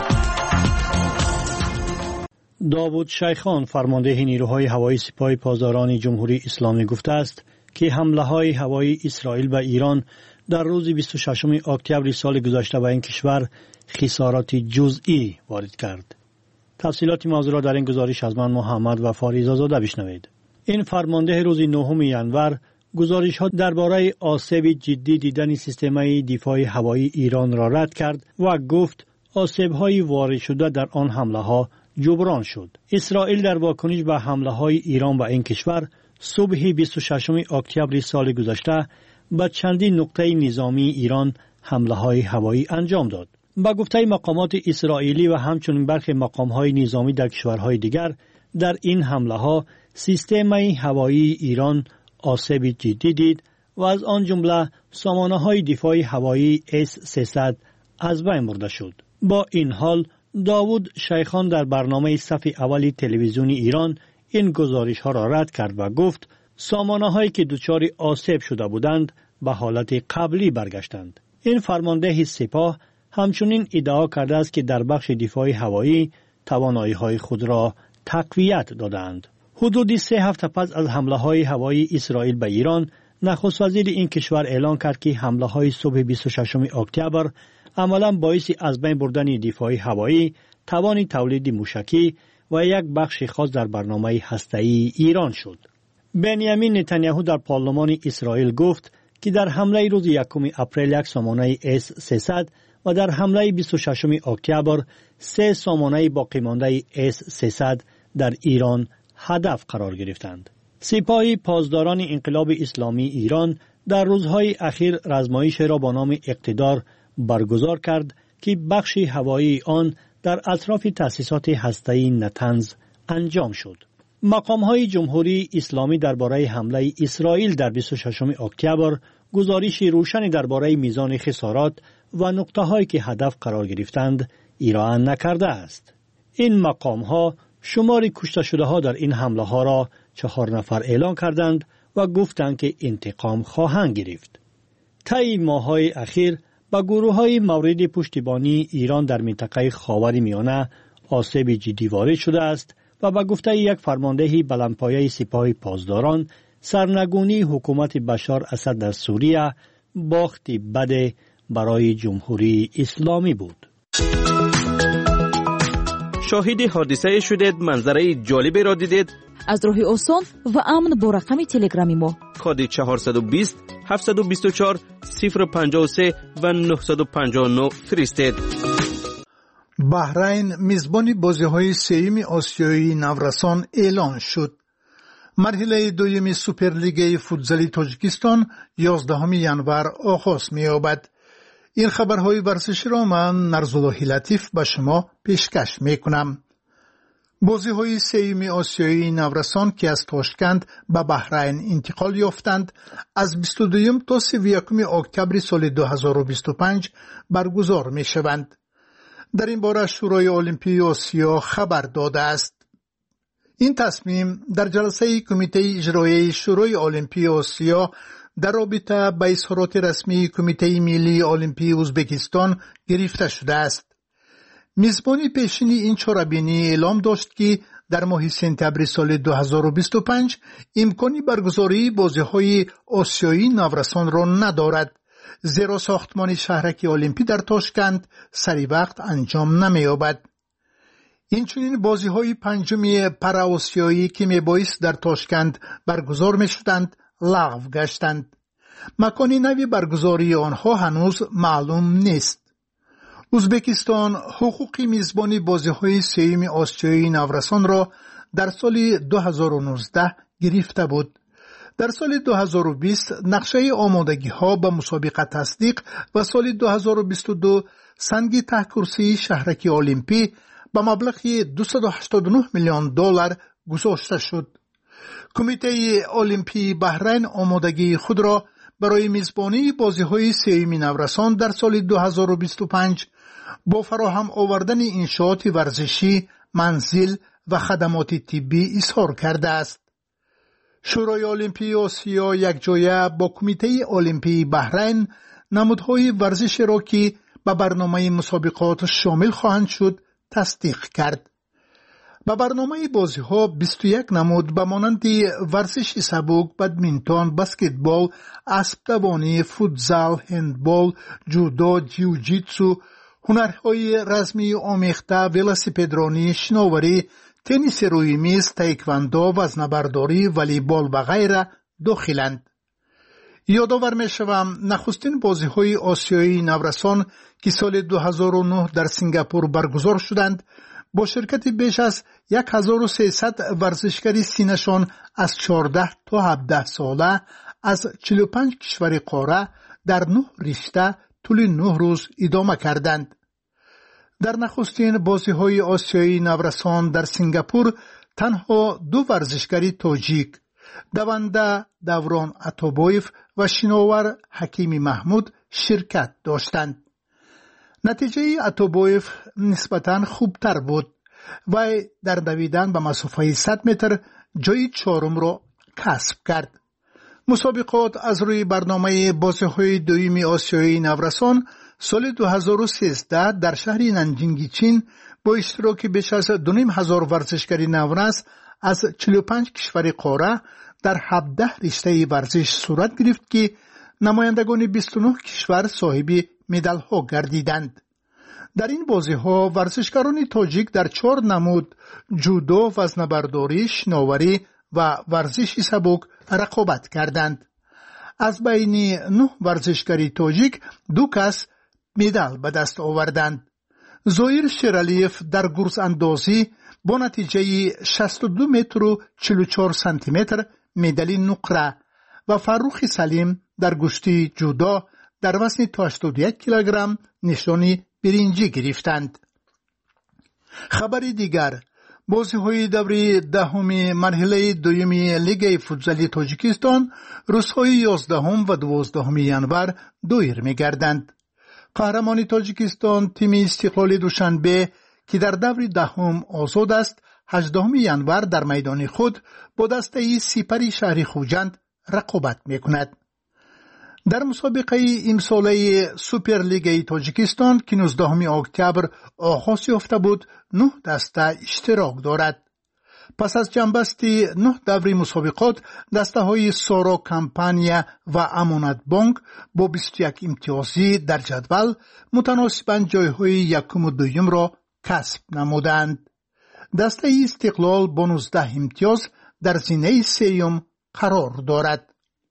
داوود شیخان فرمانده نیروهای هوایی سپاه پاسداران جمهوری اسلامی گفته است که حمله‌های هوایی اسرائیل به ایران در روز 26 اکتبر سال گذشته به این کشور خسارات جزئی وارد کرد. تفصیلات موضوع را در این گزارش از من محمد و فاریزا زاده بشنوید. این فرمانده روز 9 ژانویه گزارش‌ها درباره آسیب جدی دیدن سیستم دفاع هوایی ایران را رد کرد و گفت آسیب‌های وارد شده در آن حمله‌ها جبران شد. اسرائیل در واکنش به حمله‌های ایران به این کشور صبح 26 اکتبر سال گذشته به چندین نقطه نظامی ایران حمله‌های هوایی انجام داد. با گفته مقامات اسرائیلی و همچنین برخی مقام‌های نظامی در کشورهای دیگر، در این حمله‌ها سیستم هوایی ایران آسیب جدی دید و از آن جمله سامانه‌های دفاع هوایی S-300 از بین برده شد. با این حال داوود شیخان در برنامه صف اول تلویزیونی ایران این گزارش ها را رد کرد و گفت سامانه هایی که دچار آسیب شده بودند به حالت قبلی برگشتند. این فرمانده سپاه همچنین ادعا کرده است که در بخش دفاع هوایی توانایی های خود را تقویت دادند. حدود 3 هفته پس از حمله های هوایی اسرائیل به ایران، نخست وزیر این کشور اعلان کرد که حمله های صبح 26 اکتبر عملاً باعث از بین بردن دفاع هوایی، توان تولید موشکی و یک بخش خاص در برنامه هسته‌ای ایران شد. بنیامین نتانیاهو در پارلمان اسرائیل گفت که در حمله روز 1 اپریل یک سامانه S-300 و در حمله 26 اکتبر 3 سامانه باقی مانده S-300 در ایران هدف قرار گرفتند. سپاه پاسداران انقلاب اسلامی ایران در روزهای اخیر رزمایش را با نام اقتدار برگزار کرد که بخش هوایی آن در اطراف تأسیسات هسته‌ای نتنز انجام شد. مقام‌های جمهوری اسلامی درباره حمله اسرائیل در 26 اکتبر گزارش روشنی درباره میزان خسارات و نقطه‌هایی که هدف قرار گرفتند ارائه نکرده است. این مقام‌ها شمار کشته شده‌ها در این حمله‌ها را 4 نفر اعلان کردند و گفتند که انتقام خواهند گرفت. طی ماه‌های اخیر با گروه‌های مورد پشتیبانی ایران در منطقه خاورمیانه آسیب جدی وارد شده است و با گفته یک فرمانده بلندپایه سپاه پاسداران، سرنگونی حکومت بشار اسد در سوریه باختی بد برای جمهوری اسلامی بود. شاهد حادثه شدید، منظره جالبی را دیدید؟ از راه آسان و امن با رقم تلگرامی ما کد 420 724 053 و 959 فرستید. بحرین میزبان بازی‌های سوم آسیایی نورسان اعلان شد. مرحله دوم سوپرلیگ فوتزال تاجیکستان 11 ژانویه آغاز می‌یابد. این خبرهای ورزشی را من نرزالله لطیف به شما پیشکش می‌کنم. بازی‌های سوم آسیایی نورسان که از تاشکند به بحرین انتقال یافتند از 22 تا 31 اکتبر سال 2025 برگزار می‌شوند. در این باره شورای المپیک آسیا خبر داده است. این تصمیم در جلسه کمیته اجرایی شورای المپیک آسیا در رابطه با اظهارات رسمی کمیته ملی المپیک ازبکستان گرفته شده است. میزبان پیشین این چاره‌بینی اعلام داشت که در ماه سپتامبر سال 2025 امکانی برگزاری بازی‌های آسیایی نورسان را ندارد، زیرا ساختمان شهرک المپی در تاشکند سری وقت انجام نمی‌یابد. اینچنین بازی‌های پنجمی پارآسیایی که میبایست در تاشکند برگزار می‌شدند لغو گشتند. مکان نوی برگزاری آنها هنوز معلوم نیست. ازبکستان حقوق میزبانی بازی‌های سوم آسیایی نورسان را در سال 2019 گرفته بود. در سال 2020 نقشه آمادگی‌ها به مسابقه تصدیق و سال 2022 سنگ ته کرسی شهرک المپی به مبلغ $289 میلیون گذاشته شد. کمیته المپی بحرین آمادگی خود را برای میزبانی بازی‌های سوم نورسان در سال 2025 با فراهم آوردن انشاءات ورزشی، منزل و خدمات طبی اظهار کرده است. شورای المپی آسیا یکجایه با کمیته المپی بحرین نمودهای ورزشی را که به برنامه مسابقات شامل خواهند شد تصدیق کرد. به برنامه بازی‌ها 21 نمود به مانند ورزش سبک، بدمینتون، بسکتبال، اسب دوانی، فوتزال، هندبال، جودو، جیوجیتسو، هنرهای رزمی آمیخته، ولسیپدرانی، شناوری، تنیس روی میز، تایکواندو، وزنه‌برداری، والیبال و غیره داخلند. یادآور می‌شوم نخستین بازی‌های آسیایی نورسان که سال 2009 در سنگاپور برگزار شدند با شرکت بیش از 1300 ورزشکاری سینه‌شان از 14 تا 17 ساله از 45 کشور قاره در 9 رشته طول 9 روز ادامه کردند. در نخستین بازی‌های آسیایی نورسان در سنگاپور تنها 2 ورزشکاری تاجیک، دونده دوران عطابویف و شناور حکیم محمود شرکت داشتند. نتیجه عطابویف نسبتاً خوبتر بود و در دویدن به مسافه 100 متر جای 4م را کسب کرد. مسابقات از روی برنامه بازی‌های دوم آسیایی نورسان سال 2013 در شهر ننجینگ چین با اشتراک بیش از 2500 ورزشکار نورس از 45 کشور قاره در 17 رشته ورزش صورت گرفت که نمایندگان 29 کشور صاحب مدال ها گردیدند. در این بازی ها ورزشکاران تاجیک در 4 نمود جودو، وزنه‌برداری، شناوری و ورزش سبک رقابت کردند. از بین 9 ورزشکاری تاجیک 2 کس مدال به دست آوردند. زویر شیرالیف در گرز اندازی با نتیجه 62 متر و 44 سانتی متر مدال نقره و فروخ سلیم در گشتی جودو در وزن تا 81 کیلوگرم نشانی برنجی گرفتند. خبر دیگر، بازی‌های دوره دهم مرحله دوم لیگ فوتبال تاجیکستان روزهای 11 و 12 ینور دایر می‌گردند. قهرمان تاجیکستان تیم استقلال دوشنبه که در دور دهم آزاد است 18 ینور در میدان خود با دسته سپر شهر خوجند رقابت می‌کند. در مسابقه امساله سوپر لیگ تاجیکستان که 19 اکتبر آغاز یافته بود 9 دسته اشتراک دارد. پس از جنبستی 9 دوره مسابقات دسته های سارا کمپانیا و امانت بانک با 21 امتیازی در جدول متناسباً جایهای یکم و دوم را کسب نمودند. دسته استقلال با 19 امتیاز در زینه سوم قرار دارد.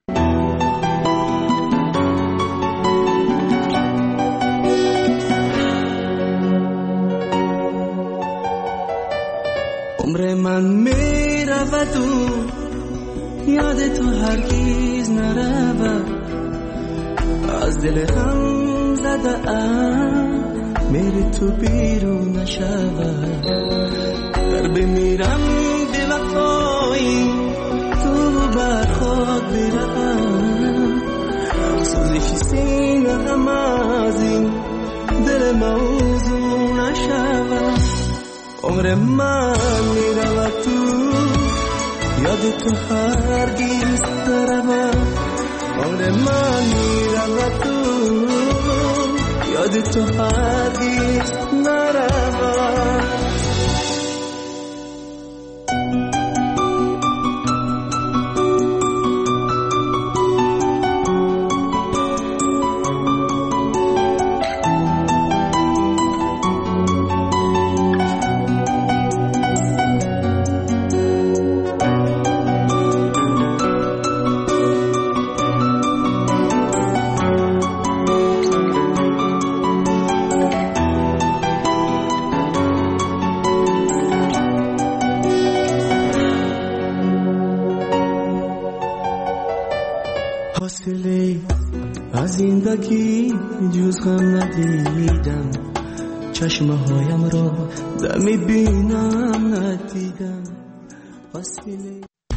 عمر من می رود و یاد تو هرگز نرود، از دل هم زده میری تو بیرون نشود. در بمیرم به وفایی تو بر خود برم، سوزش سینه هم از این دل موضوع نشود. عمر من میرود تو یاد تو هرگز نرود. عمر من میرود تو یاد تو هرگز نرود. جز غم ندیدم چشمه هایم را دمی بینم ندیدم وسیله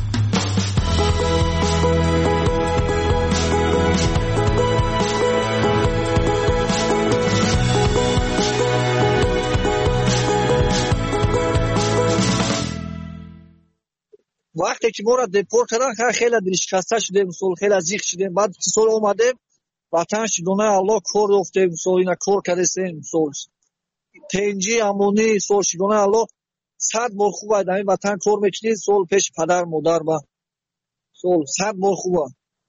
وقتی که ما را دپورت کردن خیلی دلشکسته شدیم خیلی زیق شدیم بعد سال اومدیم وطن شدونه الله کار افتیم اینا کار کردیم تنجی امونی شدونه الله 100 بار خوبه در این وطن کار میکنید پیش پدر مادر با 100 بار خوبه.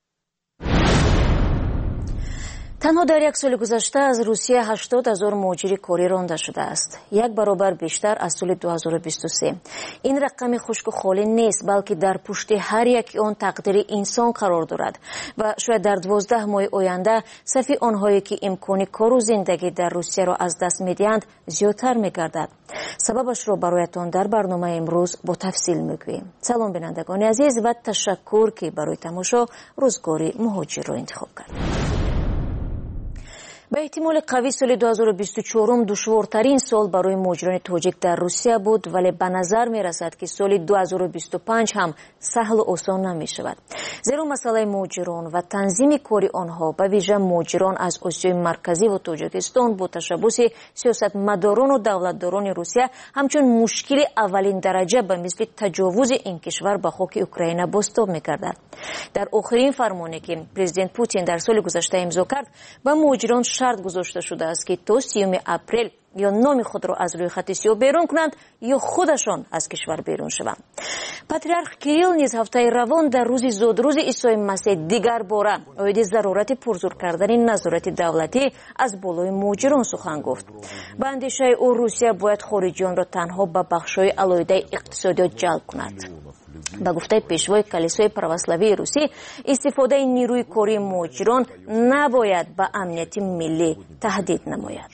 تنها در یک سال گذشته از روسیه 80,000 مهاجر کاری رانده شده است. 1 برابر بیشتر از سال 2023. این رقم خشک و خالی نیست بلکه در پشت هر یک آن تقدیر انسان قرار دارد و شاید در 12 ماه آینده صف آنهایی که امکان کار و زندگی در روسیه را از دست می‌دهند زیادتر می‌گردد. سببش را برایتان در برنامه امروز با تفصیل می‌گوییم. سلام بینندگان عزیز و تشکر که برای تماشا روزگار مهاجر را انتخاب کردید. به احتمال قوی سال 2024 دشوارترین سال برای مهاجران تاجیک در روسیه بود ولی به نظر می رسد که سال 2025 هم سهل و آسان نمی شود. زیرا مسئله مهاجران و تنظیم کاری آنها به ویژه مهاجران از آسیای مرکزی و تاجیکستان با تشبث سیاستمداران و دولتداران روسیه همچون مشکل اولین درجه به مثل تجاوز این کشور به خاک اوکراین بازتاب می گردد. در آخرین فرمانی که پرزیدنت پوتین در سال گذشته امضا کرد به مهاجران شرط گذاشته شده است که تا 30 اپریل یا نام خود را از روی خط سیاه بیرون کنند یا خودشان از کشور بیرون شوند. پاتریارخ کیریل نیز هفته روان در روز زادروز عیسی مسیح دیگر باره اوید ضرورت پرزور کردن نظارت دولتی از بالای مهاجران سخن گفت. به اندیشه او روسیه باید خارجیان را تنها به بخش‌های علایده اقتصادی جلب کند. به گفته پیشوای کلیسای پروسلاوی روسی استفاده نیروی کاری مهاجران نباید به امنیت ملی تهدید نماید.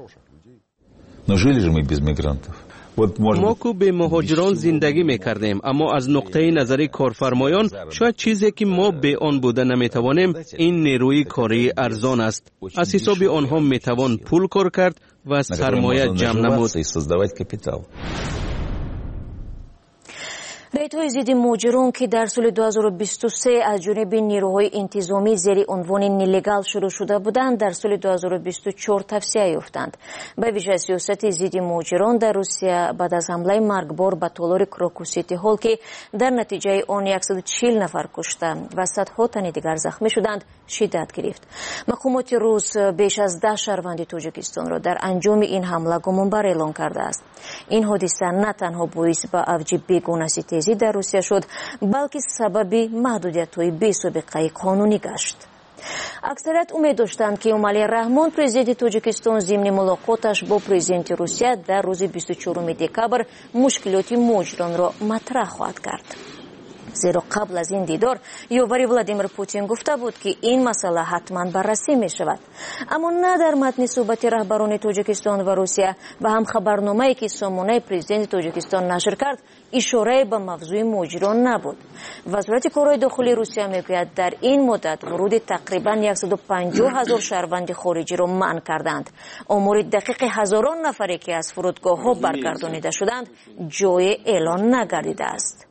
ما کو به مهاجران زندگی میکردیم اما از نقطه نظر کارفرمایان شاید چیزی که ما به آن بوده نمیتوانیم این نیروی کاری ارزان است. از حساب آنها میتوان پول کار کرد و سرمایه جمع نمود. ریت‌های ضد مهاجران که در سال 2023 از جانب نیروهای انتظامی زیر عنوان نلگال شروع شده بودند در سال 2024 توسعه یافتند. به ویژه سیاست ضد مهاجران در روسیه بعد از حمله مرگبار به تالار کراکوسیتی هال که در نتیجه آن 140 نفر کشته و صدها تن دیگر زخمی شدند شدت گرفت. مقامات روس بیش از 10 شهروند تاجیکستان را در انجام این حمله گمانبر اعلام کرده است. این حادثه نه تنها باعث به افج بیگناهی در روسیه شد بلکه سبب محدودیت‌های بی‌سابقه قانونی گشت. اکثریت امید داشتند که امالی رحمان پرزیدنت تاجیکستان ضمن ملاقاتش با پرزیدنت روسیه در روز 24 دکامبر مشکلات مهاجران را مطرح خواهد کرد. زیرا قبل از این دیدار یاوری ولادیمیر پوتین گفته بود که این مسئله حتما بررسی می شود. اما نه در متن صحبت رهبران تاجیکستان و روسیه و هم خبرنامه‌ای که سامانه پرزیدنت تاجیکستان نشر کرد اشاره به موضوع مهاجران نبود. وزارت کارهای داخلی روسیه میگوید در این مدت ورود تقریبا 150,000 شهروند خارجی را منع کردند. آمار دقیق هزاران نفری که از فرودگاه‌ها برگردانیده شدند جای اعلان نگردیده است.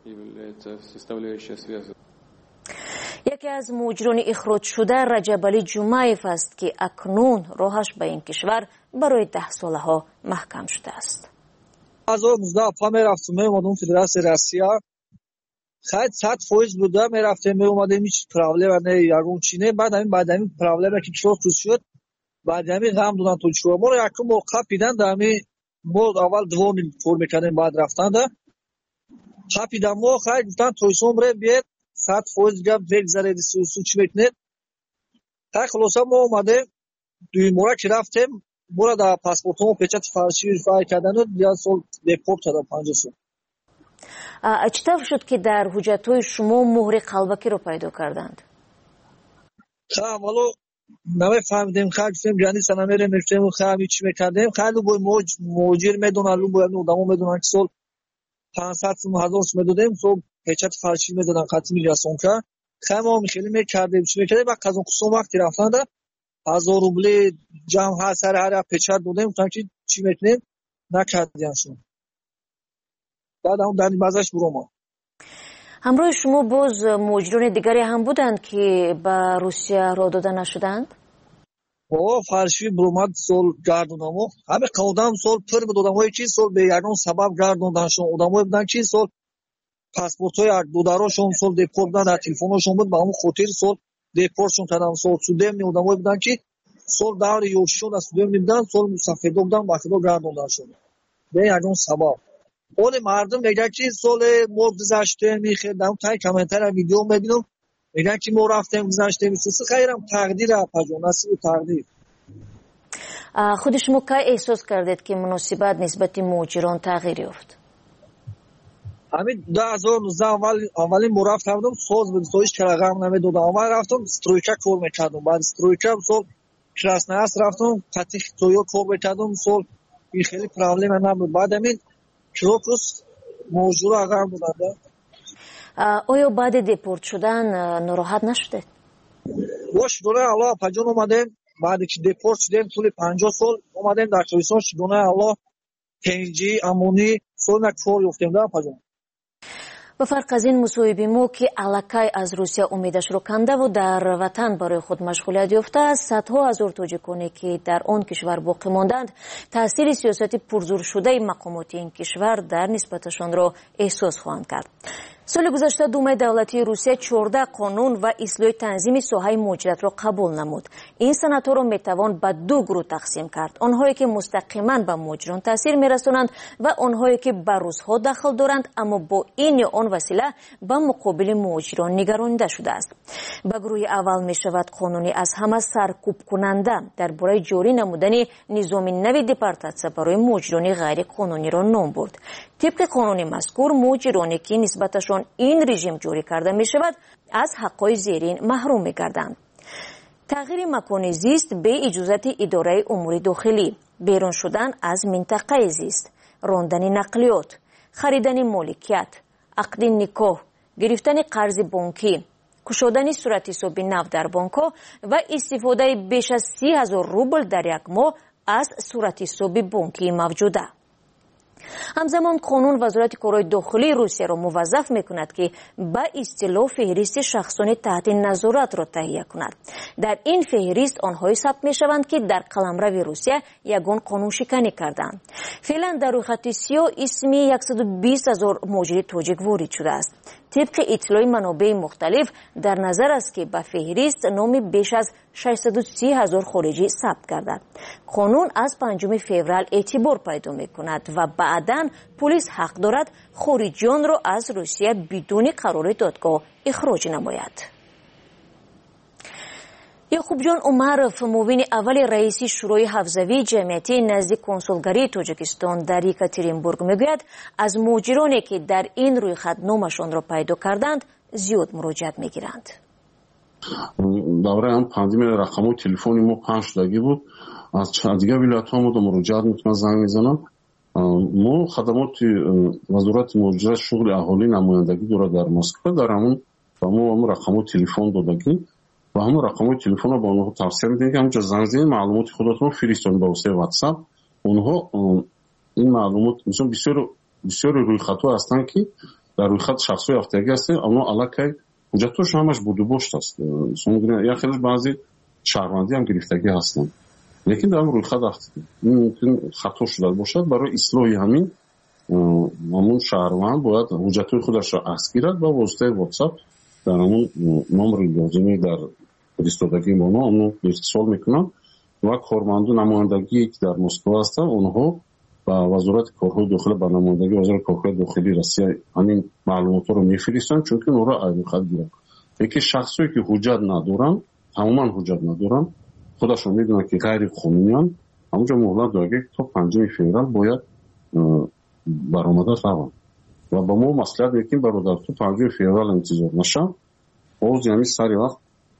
یکی از مهاجران اخراج شده رجب علی جمعیف است که اکنون راهش به این کشور برای 10 ساله ها محکم شده است. از او مزدافا میرفتم میومدم فدراسیون روسیه خیلی 100% بوده میرفتم میومدم هیچ پرابلم نه یارون چینه بعد همین پرابلمی که شروع شد بعد همین غم دادن تو شو ما رو یک موقع پیدن دمی ما اول دوم فرم کردیم بعد رفتن ده خپیدم ما خیلی گفتن توی سومره بیاد 100% گپ بگذره سو چی میکنه تا خلاصا ما اومده دوی مورا که رفتیم مورا در پاسپورتمو پچت فارسی ویریفای کردن و یا سال دپورت کردن 5 سال. چطور شد که در حجت‌های شما مهر قلبکی رو پیدا کردند؟ خب ولو نمی‌فهمیدیم خیلی گرانی سنمیره میفتیم خیلی چی میکردیم خیلی بوی موجیر میدونن لو باید آدمو میدونن که سال 500,000 میدادیم صبح پچت فارسی میدادن خاطر میرسون که خیلی ما خیلی میکردیم چی میکردیم بعد از اون قسم وقتی رفتن 1000 рубли جمع سر هر پچت بودیم گفتم که چی میکنیم نکردیانشون بعد هم در بازش برو ما. همراه شما باز مهاجران دیگری هم بودند که به روسیه راه داده نشدند؟ فرشی برومد سال گردوندم همه قودم سال پر بود آدمایی که سال به یگان سبب گردوندنشون آدمایی بودن که سال پاسپورت‌های دوداراشون سال دیپورت بودن در تلفنشون بود به همون خاطر سال دیپورتشون کردن سال سودم آدمایی بودن که سال دور یوشون از سودم نمیدن سال مسافرده بودن وقتی گردوندنشون به یگان سبب اون مردم میگه که سال مرد گذشته میخوردم تای کامنتر ویدیو میبینم میگن که ما رفتیم گذشته میسوسه خیرم تقدیر اپاجون نصیب تقدیر. خود شما که احساس کردید که مناسبت نسبت مهاجران تغییر یافت؟ همین 2019 اولین بار رفتم سوز به سویش کلاغم نمیدادم اول رفتم استرویکا کار میکردم بعد استرویکا سال کراسناس رفتم قطعی تویو کار میکردم سال این خیلی پرابلم نبود بعد همین کروکروس موجود آقا بودند. آیا بعد دیپورت شدن ناراحت نشده؟ باش دونه الله پجان اومدیم بعد که دیپورت شدیم طول 50 سال اومدیم در تویسان دونه الله پنجی امونی سال نکفور یفتیم در پجان. به فرق از این مصاحبه ما که الکی از روسیه امیدش رو کنده و در وطن برای خود مشغولیت یافته است صدها هزار تاجیکانی که در آن کشور باقی ماندند تاثیر سیاست پرزور شده مقامات این کشور در نسبتشان را احساس خواهند کرد. سال گذشته دومای دولتی روسیه 14 قانون و اصلاح تنظیم ساحه مهاجرت را قبول نمود. این سنت‌ها را میتوان به دو گروه تقسیم کرد. آنهایی که مستقیما به مهاجران تاثیر میرسانند و آنهایی که به روس‌ها دخل دارند اما با این یا آن وسیله به مقابل مهاجران نگرانیده شده است. به گروه اول میشود قانونی از همه سرکوب کننده درباره جاری نمودن نظام نو دپارتاسیون برای مهاجران غیر قانونی را نام برد. طبق قانون مذکور مهاجرانی که نسبتشان این رژیم جاری کرده می شود از حقهای زیرین محروم می گردند. تغییر مکان زیست به اجازت اداره امور داخلی، بیرون شدن از منطقه زیست، راندن نقلیات، خریدن مالکیت، عقد نکاح، گرفتن قرض بانکی، کشودن صورت حساب نو در بانک‌ها و استفاده بیش از 30,000 روبل در یک ماه از صورت حساب بانکی موجوده. همزمان قانون وزارت کارهای داخلی روسیه را موظف می‌کند که به اصطلاح فهرست شخصان تحت نظارت را تهیه کند. در این فهرست آنهایی ثبت می‌شوند که در قلمرو روسیه یگان قانون شکنی کردند. فعلا در رویخط سیاه اسم 120,000 مهاجر تاجیک وارد شده است. طبق اطلاع منابع مختلف در نظر است که به فهرست نام بیش از 630,000 خارجی ثبت گردد. قانون از 5 فوریه اعتبار پیدا می‌کند و بعداً پلیس حق دارد خارجیان را از روسیه بدون قرار دادگاه اخراج نماید. یعقوب جان عمرов معاون اول رئیس شورای حوزوی جمعیتی نزد کنسولگری تاجیکستان در یکاترینبورگ میگوید از مهاجرانی که در این رویخط نامشان را پیدا کردند زیاد مراجعت میگیرند. دوره هم پاندمی رقم تلفنی ما 5 شدگی بود از دیگه ولایت ها مراجعت میتونم زنگ میزنم. ما خدمات وزارت مهاجرت شغل اهالی نمایندگی داره در مسکو در همون و ما رقم تلفن دادگی و همون رقم تلفن رو با اونها توصیه میدیم که همونجا زنگ زنید معلومات خودتون فرستون با واسطه واتساپ. اونها این معلومات مثلا بسیار روی خطا هستن که در روی خط شخصی یافتگی هست اما علاقه حجتش همش بوده باشت است. یا خیلی بعضی شهروندی هم گرفتگی هستن لیکن در روی خط ممکن خطا شده باشد. برای اصلاح همون شهروند باید حجت خودش را اخذ گیرد و واسطه واتساپ در همون نمبر لازمی در فرستادگی ما اونو اتصال میکنن و کارمندان نمایندگی که در مسکو هستن اونها با وزارت کارهای داخلی با نمایندگی وزارت کارهای داخلی روسیه همین معلومات رو میفرستن چون که اونها را خط گیرن. یکی شخصی که حجت ندارن تماما حجت ندارن خودشون میدونن که غیر قانونیان همونجا مهلت داده تا 5 فوریه باید برآمده شوند و با ما مصلحت میکنیم برادر تو 5 فوریه انتظار نشن باز یعنی سری وقت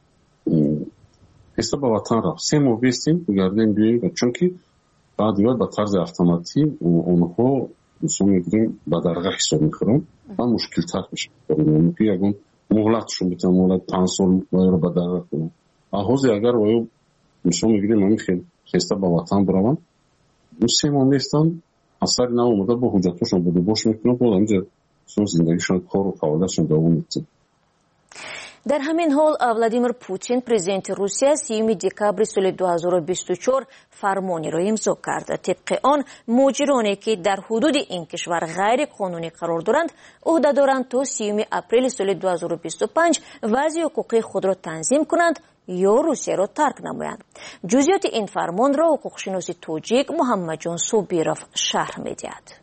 حساب وطن رفت 3 ماه بیستیم بگردیم بیاییم چون که بعد یاد به طرز اتوماتیک اونها مثلا میگیم به درگاه حساب میکنن و مشکل تر میشه یعنی که یکون مهلتشون بتن مهلت 5 سال رو به درگاه کنن آهوز اگر وایو مثلا میگیریم من خیلی خسته با وطن بروم اون 3 ماه نیستن اثر نه اومده با حجتاشون بوده باش میکنه با اینجا زندگیشون کار و فعالیتشون دوام میده. در همین حال ولادیمیر پوتین پرزیدنت روسیه 30 دکبر سال 2024 فرمانی را امضا کرد. طبق آن مهاجرانی که در حدود این کشور غیر قانونی قرار دارند عهده دارند تا 30 اپریل سال 2025 وضع حقوقی خود را تنظیم کنند یا روسیه را ترک نمایند. جزئیات این فرمان را حقوقشناس تاجیک محمد جان صابیروف شرح می‌دهد.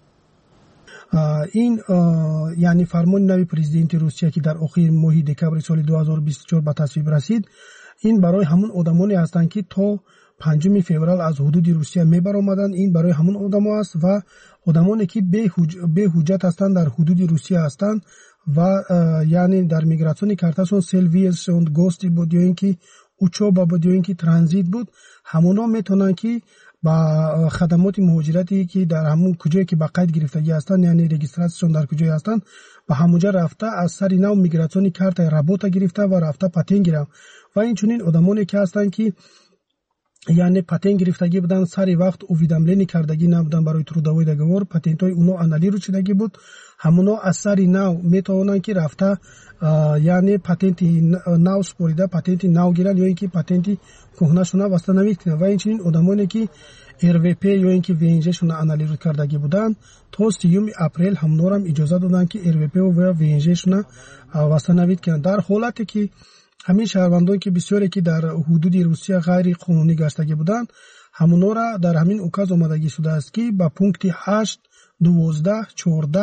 این یعنی فرمان نوی پرزیدنت روسیه که در آخر ماه دکبر سال 2024 به تصویب رسید، این برای همون آدمانی هستند که تا 5 فوریه از حدود روسیه میبرآمدند. این برای همون آدما است و آدمانی که به حجت هستند در حدود روسیه هستند و یعنی در میگراسیون کارتشون سلویسون گوستی بود یا اینکه اوچوبا بود یا اینکه ترانزیت بود، همونا میتونن که با خدمات مهاجرتی که در همون کجایی که با قید گرفتگی هستند یعنی رجیستراسیون در کجایی هستند به همونجا رفته از سر نو میگراسیون کارت رابطه گرفته و رفته پاتین گرفت و این چنین آدمانی که هستند که یعنی پاتین گرفتگی بودن سری وقت اویداملینی کردگی نبودن برای تروداوی دگور پاتنتای اونو انالی رو چیدگی بود همونا از سری نو میتونن که رفته یعنی پاتنتی نو سپوریده پاتنتی نو گیرن یا اینکه پاتنتی کهنه شونه واسطه نمیکنه و این چنین آدمانی که RVP یا اینکه وینجه شونه انالی رو کردگی بودن تا 30 اپریل همونا هم اجازه دادن که RVP و وینجه شونه واسطه نمیکنن. در حالتی که همین شهروندان که بسیاری که در حدود روسیه غیر قانونی گشتگی بودند همونا را در همین اوکاز آمدگی شده است که با پونکت 8 12 14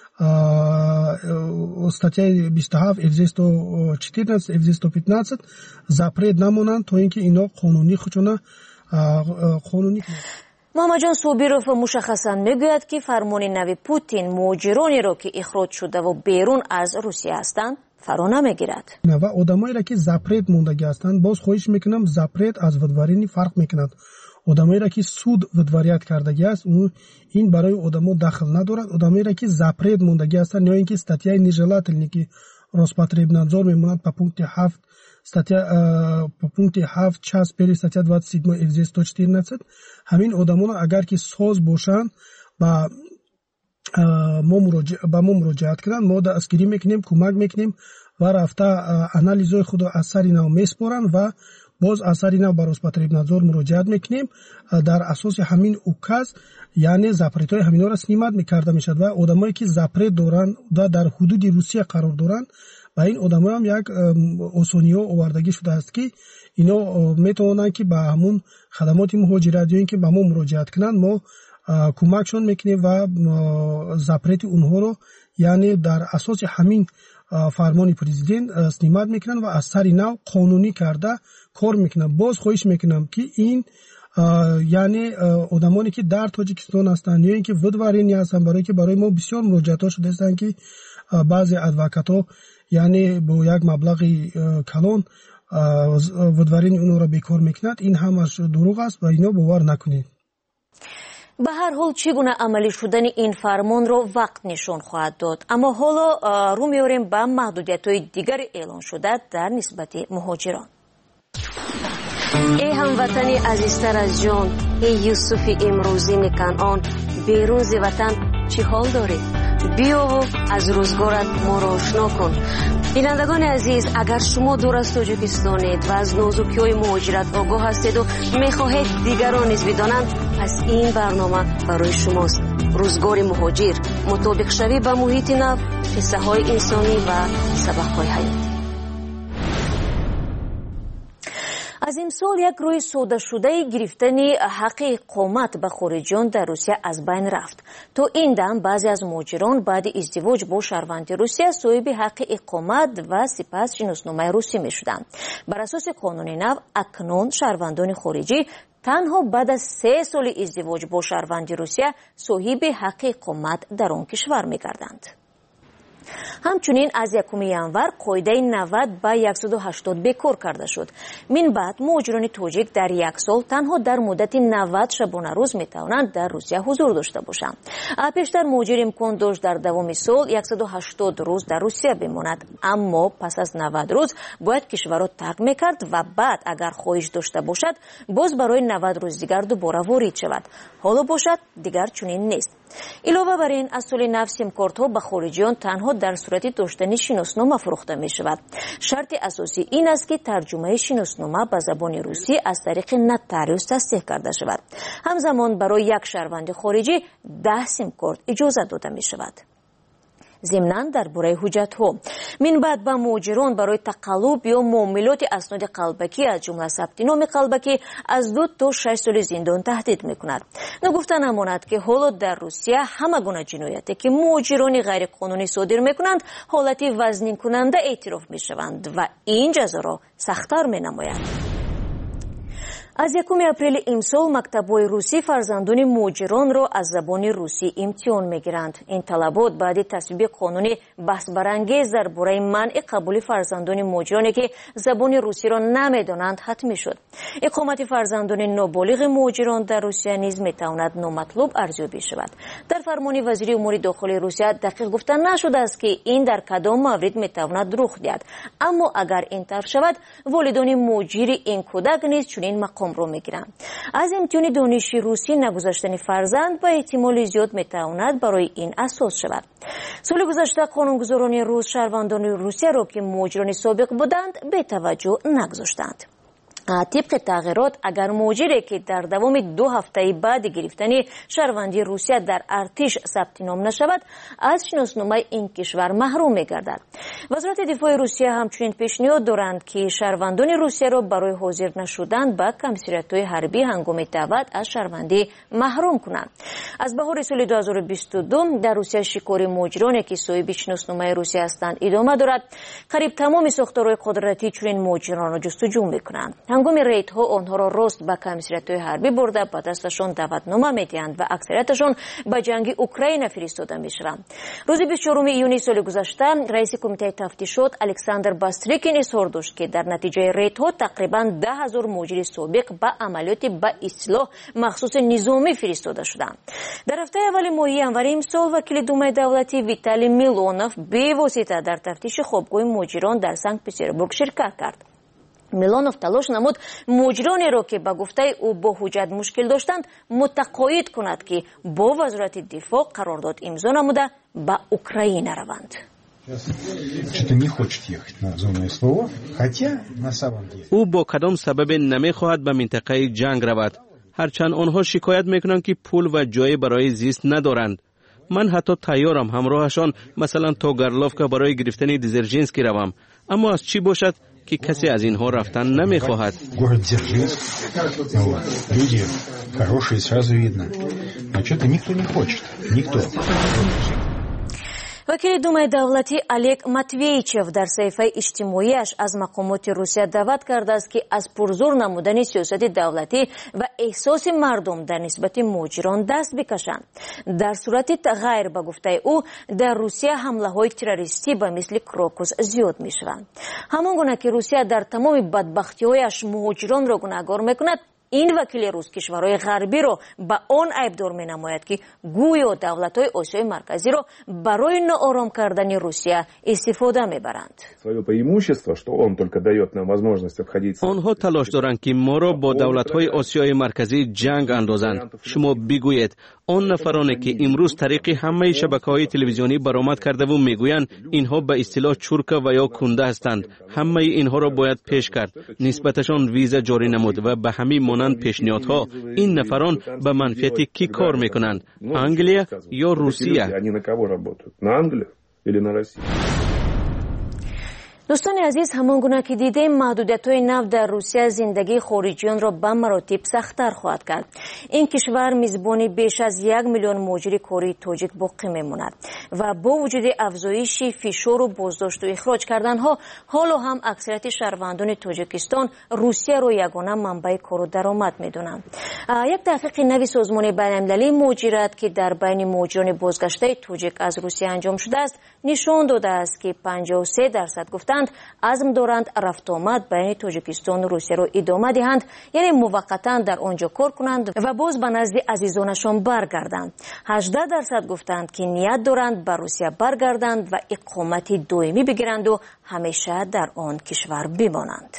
статья 27 F214 F215 запрет намонанд то инки ино қонунӣ худшона қонунӣ محمد جان صابیروف مشخصا میگوید که فرمان نوی پوتین مهاجرانی را که اخراج شده و بیرون از روسیه هستند فرا نمیگیرد. و آدمایی را که زپرت موندگی هستند باز خواهش میکنم زپرت از ودوارینی فرق میکند. آدمایی را که سود ودواریت کردگی است این برای آدما دخل ندارد. آدمایی را که زپرت موندگی هستند یا اینکه استاتیا نژلاتلنی که Роспотребнадзор میمоند по пункте 7 статья по пункте 7 часть 1 статья 27 F214 همین آدم‌ها اگر که ساز باشند با ما مراجعت کنند ما دستگیری میکنیم کمک میکنیم و رفته آنالیزهای خود از سر اینا میسپارند و باز از سر اینا با Роспотребнадзор مراجعت میکنیم در اساس همین اوکاز یعنی زپرت‌های همینا را سنیمت میکرده میشد و آدمایی که زپرت دارند و در حدود روسیه قرار دارند و این آدم‌ها هم یک آسانی‌ها آوردگی شده است که اینا میتونن که با همون خدمات مهاجرت یا اینکه با ما مراجعت کنند ما کمکشون میکنیم و زپرت اونها رو یعنی در اساس همین فرمان پرزیدنت سنیمت میکنن و از سر نو قانونی کرده کار میکنن. باز خواهش میکنم که این یعنی آدمانی که در تاجیکستان هستند یا اینکه ودوارینی هستند برای ما بسیار مراجعات شده هستند که بعضی ادوکات‌ها یعنی با یک مبلغی کلان ودوارین اونو را بیکار میکند. این همش دروغ است و اینا باور نکنید. به هر حال چگونه عملی شدن این فرمان را وقت نشان خواهد داد. اما حالا رو میاریم به محدودیت‌های دیگر اعلان شده در نسبت مهاجران. ای هموطنی عزیزتر از جان، ای یوسف امروزی کنعان، بیرون ز وطن چی حال داری؟ بیا و از روزگارت ما را آشنا کن. بینندگان عزیز، اگر شما دور از تاجیکستانید و از نازکی‌های مهاجرت آگاه هستید و می‌خواهید دیگران نیز بدانند، پس این برنامه برای شماست. روزگار مهاجر، مطابق شوی با محیط نو، قصه‌های انسانی و سبق‌های حیاتی. از امسال یک روی ساده شده گرفتن حق اقامت به خارجیان در روسیه از بین رفت. تا این دم بعضی از مهاجران بعد ازدواج با شهروند روسیه صاحب حق اقامت و سپس شناسنامه روسی می شدند. بر اساس قانون نو اکنون شهروندان خارجی تنها بعد از 3 سال ازدواج با شهروند روسیه صاحب حق اقامت در آن کشور می گردند. همچنین از 1 январ قاعده 90 به 180 بکار کرده شد. من بعد مهاجران تاجیک در یک سال تنها در مدت 90 شبانه روز می توانند در روسیه حضور داشته باشند. پیشتر مهاجر امکان داشت در دوام سال 180 روز در روسیه بماند، اما پس از 90 روز باید کشور را ترک میکرد و بعد اگر خواهش داشته باشد باز برای 90 روز دیگر دوباره وارد شود. حالا باشد دیگر چنین نیست. علاوه بر این از سال نو سیم کارت‌ها به خارجیان تنها در صورت داشتن شناسنامه فروخته می شود. شرط اساسی این است که ترجمه شناسنامه به زبان روسی از طریق نوتاریوس تصدیق کرده شود. همزمان برای یک شهروند خارجی 10 سیم کارت اجازه داده می شود. ضمناً درباره حجت‌ها من بعد به مهاجران برای تقلب یا معاملات اسناد قلبکی از جمله ثبت نام قلبکی از 2 تا 6 سال زندان تهدید می‌کند. نگفته نماند که حالا در روسیه همه گونه جنایتی که مهاجران غیر قانونی صادر می‌کنند حالتی وزنی کننده اعتراف می‌شوند و این جزا را سخت‌تر می‌نماید. از 1 اپریل امسال مکتب‌های روسی فرزندان مهاجران را از زبان روسی امتحان می‌گیرند. این طلبات بعد تصویب قانونی بحث برانگیز درباره منع قبول فرزندان مهاجرانی که زبان روسی را نمی‌دانند حتمی شد. اقامت فرزندان نابالغ مهاجران در روسیه نیز می‌تواند نامطلوب ارزیابی شود. در فرمان وزیر امور داخلی روسیه دقیق گفته نشده است که این در کدام مورد می‌تواند رخ دهد، اما اگر این طرح شود والدان مهاجر این کودک نیز چنین مقام رو میگیرند. از امتحان دانشی روسی نگذاشتن فرزند با احتمال زیاد میتواند برای این اساس شود. سال گذشته قانونگذاران روس شهروندان روسیه را که مهاجران سابق بودند به توجه نگذاشتند. طبق تغییرات اگر مهاجری که در دوام 2 هفته بعد گرفتن شهروندی روسیه در ارتش ثبت نام نشود از شناسنامه این کشور محروم می‌گردد. وزارت دفاع روسیه همچنین پیشنهاد دارند که شهروندان روسیه را برای حاضر نشدن به کمیساریات‌های حربی هنگام دعوت از شهروندی محروم کنند. از بهار سال 2022 در روسیه شکار مهاجرانی که صاحب شناسنامه روسیه هستند ادامه دارد. قریب تمام ساختارهای قدرتی چنین مهاجران را جستجو می‌کنند. هنگام ریدها آنها را راست به کمیساریات‌های حربی برده به دستشان دعوتنامه می‌دهند و اکثریتشان به جنگ اوکراین فرستاده می‌شوند. روز 24 ایونی سال گذشته رئیس کمیته تفتیشات الکساندر باستریکین اظهار داشت که در نتیجه ریدها تقریباً 10,000 مهاجر سابق به عملیات به اصلاح مخصوص نظامی فرستاده شدند. در هفته اول ماه январ امسال وکیل دومای دولتی ویتالی میلونوف به واسطه در تفتیش خوابگاه مهاجران در سنت پترزبورگ شرکت کرد. میلونوف تلاش نمود مهاجرانی را که به گفته او با حجت مشکل داشتند متقاعد کند که با وزارت دفاع قرارداد امضا نموده به اوکراین روند. او با کدام سبب نمیخواهد به منطقه جنگ رود، هرچند آنها شکایت میکنند که پول و جای برای زیست ندارند. من حتی تیارم همراهشان مثلا تا گرلوفکا برای گرفتن دیزرژینسکی روم، اما از چی باشد که کسی از اینها رفتن نمیخواهد. وکیل دومای دولتی الک ماتویچف در صفحه اجتماعیش از مقامات روسیه دعوت کرده است که از پرزور نمودن سیاست دولتی و احساس مردم در نسبت مهاجران دست بکشند. در صورت غیر به گفته او در روسیه حمله های تروریستی به مثل کراکوس زیاد می شوند. همان گونه که روسیه در تمام بدبختی هایش مهاجران را گناهکار میکند، این وکیل روس کشورهای غربی را به آن عیبدار می نماید که گویا دولت‌های آسیای مرکزی را برای ناآرام کردن روسیه استفاده می برند. آنها تلاش دارند که ما را با دولت‌های آسیای مرکزی جنگ اندازند. شما بگویید آن نفرانی که امروز طریق همه شبکه‌های تلویزیونی برآمد کرده و میگویند اینها به اصطلاح چرک و یا کنده هستند، همه اینها را باید پیش کرد، نسبتشان ویزا جاری نمود و به همین مانند پیشنهادها. این نفران به منفعت کی کار میکنند؟ انگلیا یا روسیه؟ دوستان عزیز، همان گونه که دیدیم محدودیت‌های نو در روسیه زندگی خارجیان را به مراتب سخت‌تر خواهد کرد. این کشور میزبانی بیش از 1 میلیون مهاجر کاری تاجیک باقی میماند و با وجود افزایش فشار و بازداشت و اخراج کردنها، حالا هم اکثریت شهروندان تاجیکستان روسیه را یگانه منبع کار و درآمد می‌دانند. یک تحقیق نوی سازمان بین‌المللی مهاجرت که در بین مهاجران بازگشته تاجیک از روسیه انجام شده است، نشان داده است که 53% گفتند عزم دارند رفت آمد بین تاجیکستان و روسیه را ادامه دهند، یعنی موقتا در آنجا کار کنند و باز به نزد عزیزانشان برگردند. 18% گفتند که نیت دارند به روسیه برگردند و اقامت دائمی بگیرند و همیشه در آن کشور بمانند.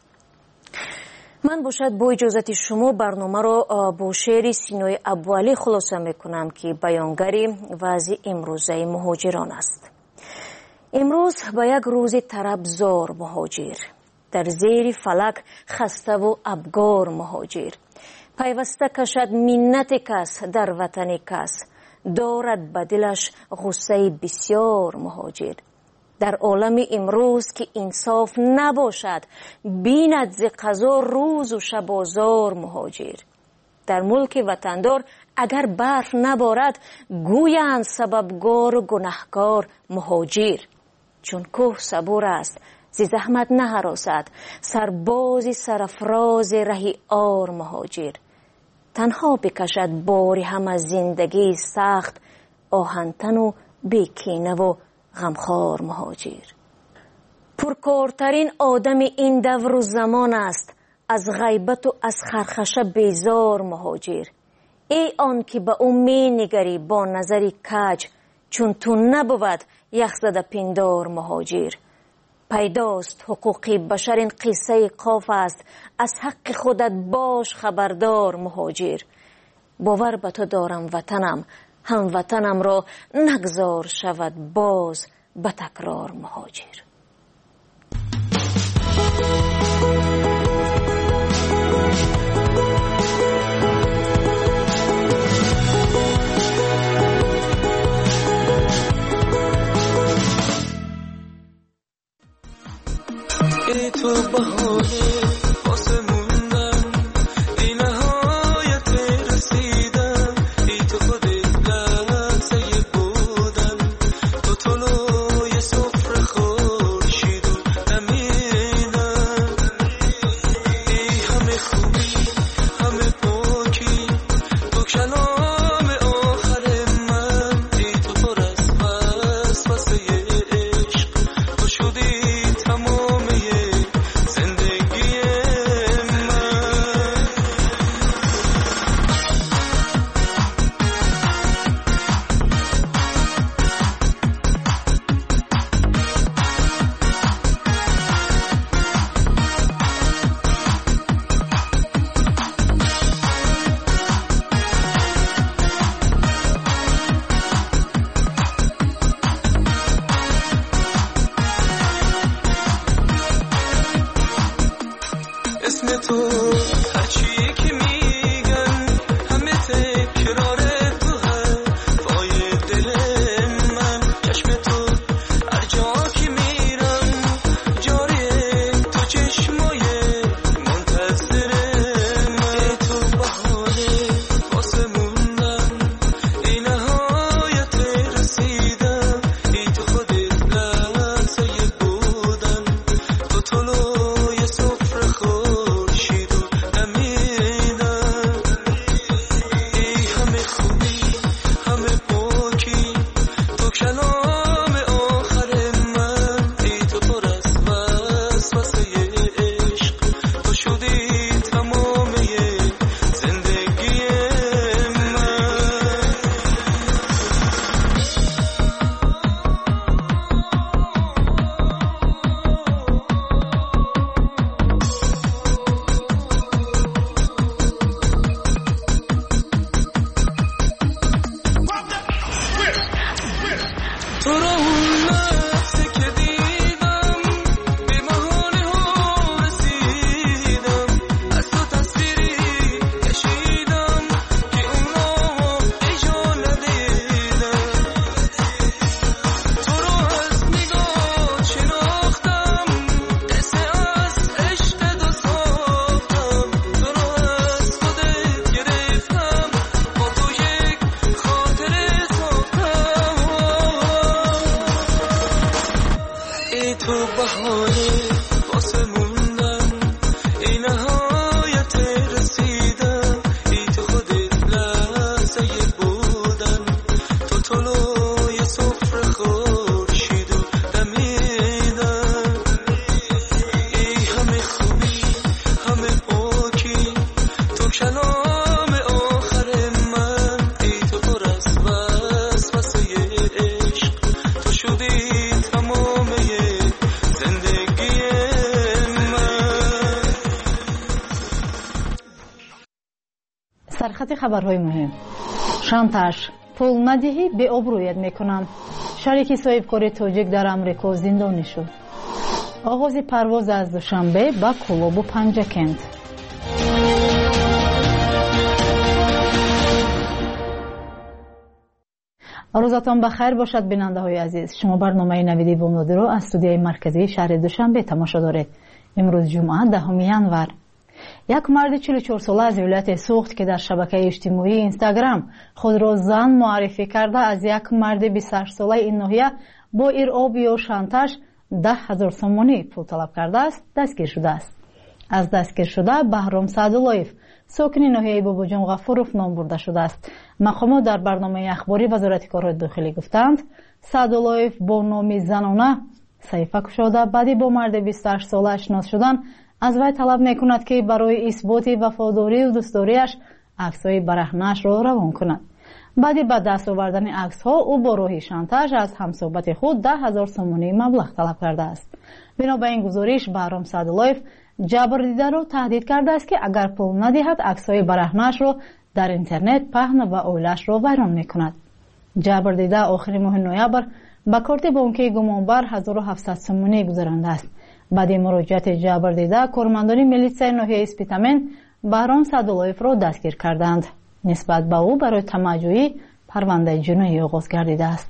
من باشد با اجازت شما برنامه را با شعر سینای ابوعلی خلاصه میکنم که بیانگری وضع امروزه مهاجران است. امروز به یک روز طربزار مهاجر، در زیر فلک خسته و ابگار مهاجر، پیوسته کشد منت کس در وطن کس، دارد به دلش غصه بسیار مهاجر. در عالم امروز که انصاف نباشد، بیند ز قضا روز و شب آزار مهاجر. در ملک وطندار اگر برف نبارد، گویند سببگار و گنهکار مهاجر. چون کوه صبور است زی زحمت نهراسد، سرباز سرافراز رهی آر مهاجر. تنها بکشد باری هم از زندگی سخت، آهنتن و بیکینه و غمخوار مهاجر. پرکارترین آدم این دور و زمان است، از غیبت و از خرخشه بیزار مهاجر. ای آن که به او می نگری با نظری کج، چون تو نبود یخزده پندار مهاجر. پیداست حقوق بشر این قصه قاف است، از حق خودت باش خبردار مهاجر. باور به تو دارم وطنم، هم وطنم را نگذار شود باز به تکرار مهاجر. ای تو بهانه واسه موندن، ای نهایت رسیدن، ای تو خودت لحظه بودن، تو طلوع سفره خورشید و نمیدن. سرخط خبرهای مهم. شانتاژ، پول ندهی به آبرویت میکنم. شریک صاحبکار تاجیک در امریکا زندانی شد. آغاز پرواز از دوشنبه به کولاب و پنجکند. روزتان بخیر باشد بیننده های عزیز. شما برنامه نویدی بامدادی رو از استودیوی مرکزی شهر دوشنبه تماشا دارید. امروز جمعه 10 ینور. یک مرد 44 ساله از ولایت سوخت که در شبکه اجتماعی اینستاگرام خود را زن معرفی کرده از یک مرد 28 ساله این ناحیه با ارعاب یا شانتاژ 10,000 سومانی پول طلب کرده است دستگیر شده است. از دستگیر شده بهرام سعداللهیف ساکن ناحیه باباجان غفوروف نام برده شده است. مقامات در برنامه اخباری وزارت کارهای داخلی گفتند سعداللهیف با نام زنانه صحیفه گشاده بعدی با مرد 28 ساله اشنا شدن از وی طلب میکند که برای اثبات وفاداری و دوستداریش عکس‌های برهنه‌اش را روان کند. بعدی با دست آوردن عکس‌ها او با راه شانتاژ از همصحبت خود 10,000 سومانی مبلغ طلب کرده است. بنا به این گزارش بهرام سعداللهیف جبر دیده را تهدید کرده است که اگر پول ندهد عکس‌های برهنه‌اش را در اینترنت پهن و عائله‌اش را ویران میکند. جبر دیده آخر ماه نوامبر با کارت بانکی گمانبر 1700 سومانی گذرانده است. بعد مراجعت جبر دیده کارمندان میلیسای ناحیه اسپیتامن بهرام سعداللهیف را دستگیر کردند. نسبت به او برای تماجویی پرونده جنایی آغاز گردیده است.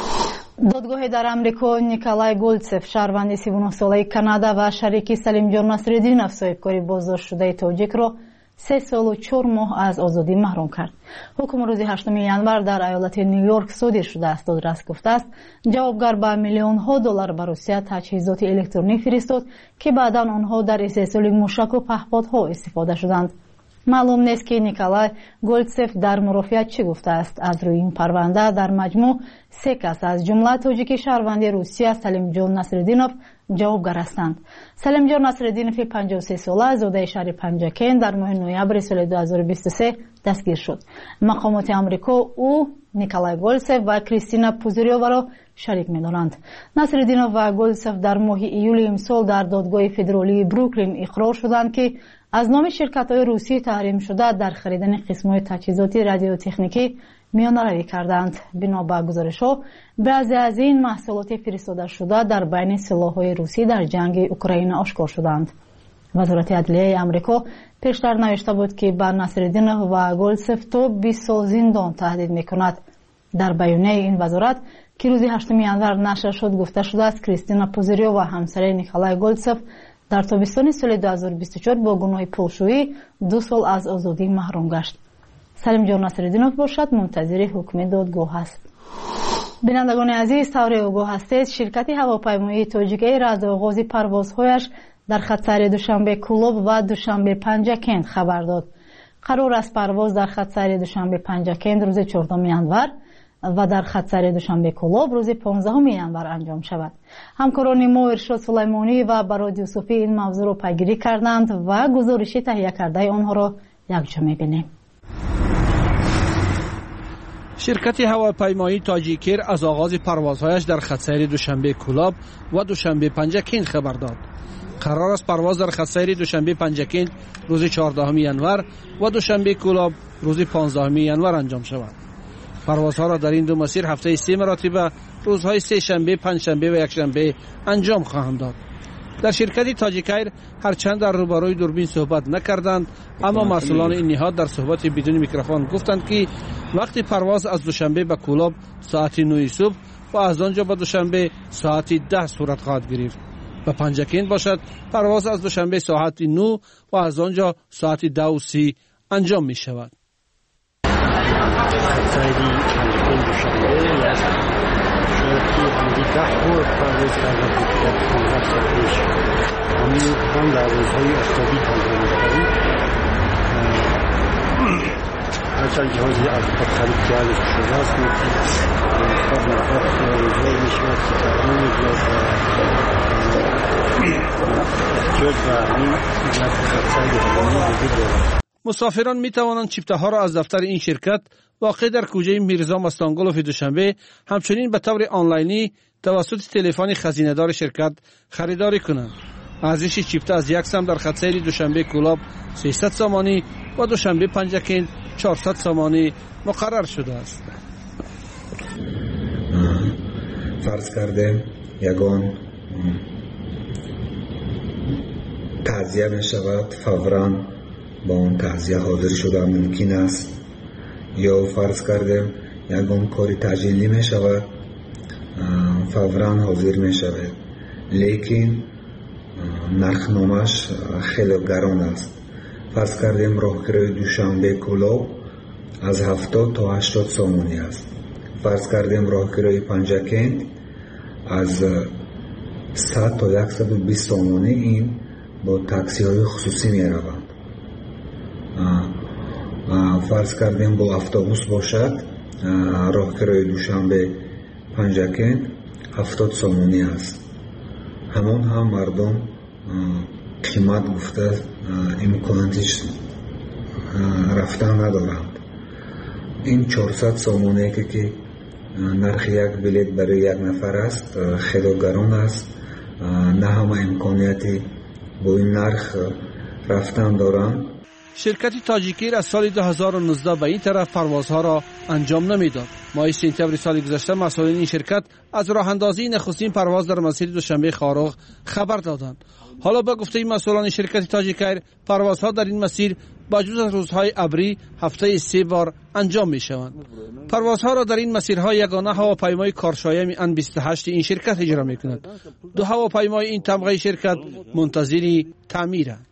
دادگاه در امریکا نیکولای گولدسف شهروند 39 ساله کانادا و شریک سلیمجان نصرالدینов صاحبکار بازداشت شده تاجیک را 3 سال و 4 ماه از آزادی محروم کرد. حکم روز 8 ینور در ایالت نیویورک صادر شده است. دادرس گفته است جوابگر به میلیون‌ها دلار به روسیه تجهیزات الکترونیک فرستاد که بعدا آنها در استحصال موشک و پهپادها استفاده شدند. معلوم نیست که نیکولای گولدسف در مرافعت چی گفته است. از روی این پرونده در مجموع 3 کس از جمله تاجیک شهروند روسیه سلیمجان نصرالدینov جوابگر هستند. سلیمجان نصرالدینov 53 ساله زاده شهر پنجکند در ماه نوامبر سال 2023 دستگیر شد. مقامات آمریکا او نیکولای گولدسف و کریستینا پوزریووا را شریک می‌دانند. نصرالدینov و گولدسف در ماه ایول امسال در دادگاه فدرالی بروکلین اقرار شدند که از نام شرکت‌های روسی تحریم شده در خریدن قسم‌های تجهیزات رادیوتکنیکی میانه‌روی کردند. بنا به گزارش‌ها بعضی از این محصولات فرستاده شده در بین سلاح‌های روسی در جنگ اوکراین آشکار شدند. وزارت عدلیه آمریکا پیشتر نوشته بود که به نصرالدینov و گولدسف تا 20 سال زندان تهدید می‌کند. در بیانیه این وزارت که روز 8 ینور نشر شد گفته شده است کریستینا پوزریووا و همسر نیکولای گولدسف در تابستان سال 2024 با گناه پولشویی 2 سال از آزادی محروم گشت. سلیمجان نصرالدینov باشد منتظر حکم دادگاه است. بینندگان عزیز طور آگاه هستید شرکت هواپیمایی تاجیک ایر از آغاز پروازهایش در خط‌سیر دوشنبه کولاب و دوشنبه پنجکند خبر داد. قرار است پرواز در خط‌سیر دوشنبه پنجکند روز 14 ینور و در خط‌سیر دوشنبه کولاب روز 15 ینور انجام شود. همکاران ما ارشاد سلیمانی و براد یوسفی این موضوع را پیگیری کردند و گزارشی تهیه کرده آنها را یکجا می‌بینیم. شرکت هواپیمایی تاجیک ایر از آغاز پروازهایش در خط‌سیر دوشنبه کولاب و دوشنبه پنجکند خبر داد. قرار است پرواز در خط‌سیر دوشنبه پنجکند روز 14 ینور و دوشنبه کولاب روز 15 ینور انجام شود. پروازها را در این دو مسیر هفته 3 مرتبه روزهای سه شنبه، پنجشنبه و یکشنبه انجام خواهند داد. در شرکت تاجیک ایر هرچند در روبروی دوربین صحبت نکردند اما مسئولان این نهاد در صحبت بدون میکروفون گفتند که وقتی پرواز از دوشنبه به کولاب ساعت 9 صبح و از آنجا به دوشنبه ساعت 10 صورت خواهد گرفت. به پنجکند باشد پرواز از دوشنبه ساعت 9 و از آنجا ساعت 10:30 انجام می شود. هرچند جهازی از خود خرید کرده شده است روزهای میشود که تقریبا جد و این مسافران می توانند چیپته ها را از دفتر این شرکت واقع در کوچه میرزا مستانگلوف دوشنبه همچنین به طور آنلاینی توسط تلفن خزینه‌دار شرکت خریداری کنند. ارزش چیپته از یک سم در خط سیر دوشنبه کولاب 300 سامانی و دوشنبه پنجکین 400 سامانی مقرر شده است. فرض کردیم یگان تعزیه می شود، فوراً با اون تعزیه حاضر شده ممکن است، یا فرض کردیم یگان کاری تجلیلی می شود، فوراً حاضر می شود، لیکن نرخنامش خیلی گران است. فرض کردیم راهگیری دوشنبه کلاب از 70 تا 80 سامانی است. فرض کردیم راهگیری پنجکین از 100 تا 120 سامانی این با تاکسی های خصوصی می روند. فرض کردیم با اتوبوس باشد راهگیری دوشنبه پنجکین 70 سامانی است. همون هم مردم قیمت گفته امکاناتش رفتن ندارند. این 400 سامانی که نرخ یک بلیت برای یک نفر است خیلی گران است. نه همه امکاناتی با این نرخ رفتن دارند. شرکت تاجیکیر از سال 2019 به این طرف پروازها را انجام نمیداد. ماه سپتامبر سال گذشته مسئولین این شرکت از راه اندازی نخستین پرواز در مسیر دوشنبه خارق خبر دادند. حالا به گفته مسئولان شرکت تاجیکیر پروازها در این مسیر با جز از روزهای ابری هفته 3 بار انجام می شوند. پروازها را در این مسیرها یگانه هواپیمای کارشایم ان 28 این شرکت اجرا می کند. 2 هواپیمای این طبقه شرکت منتظر تعمیرند.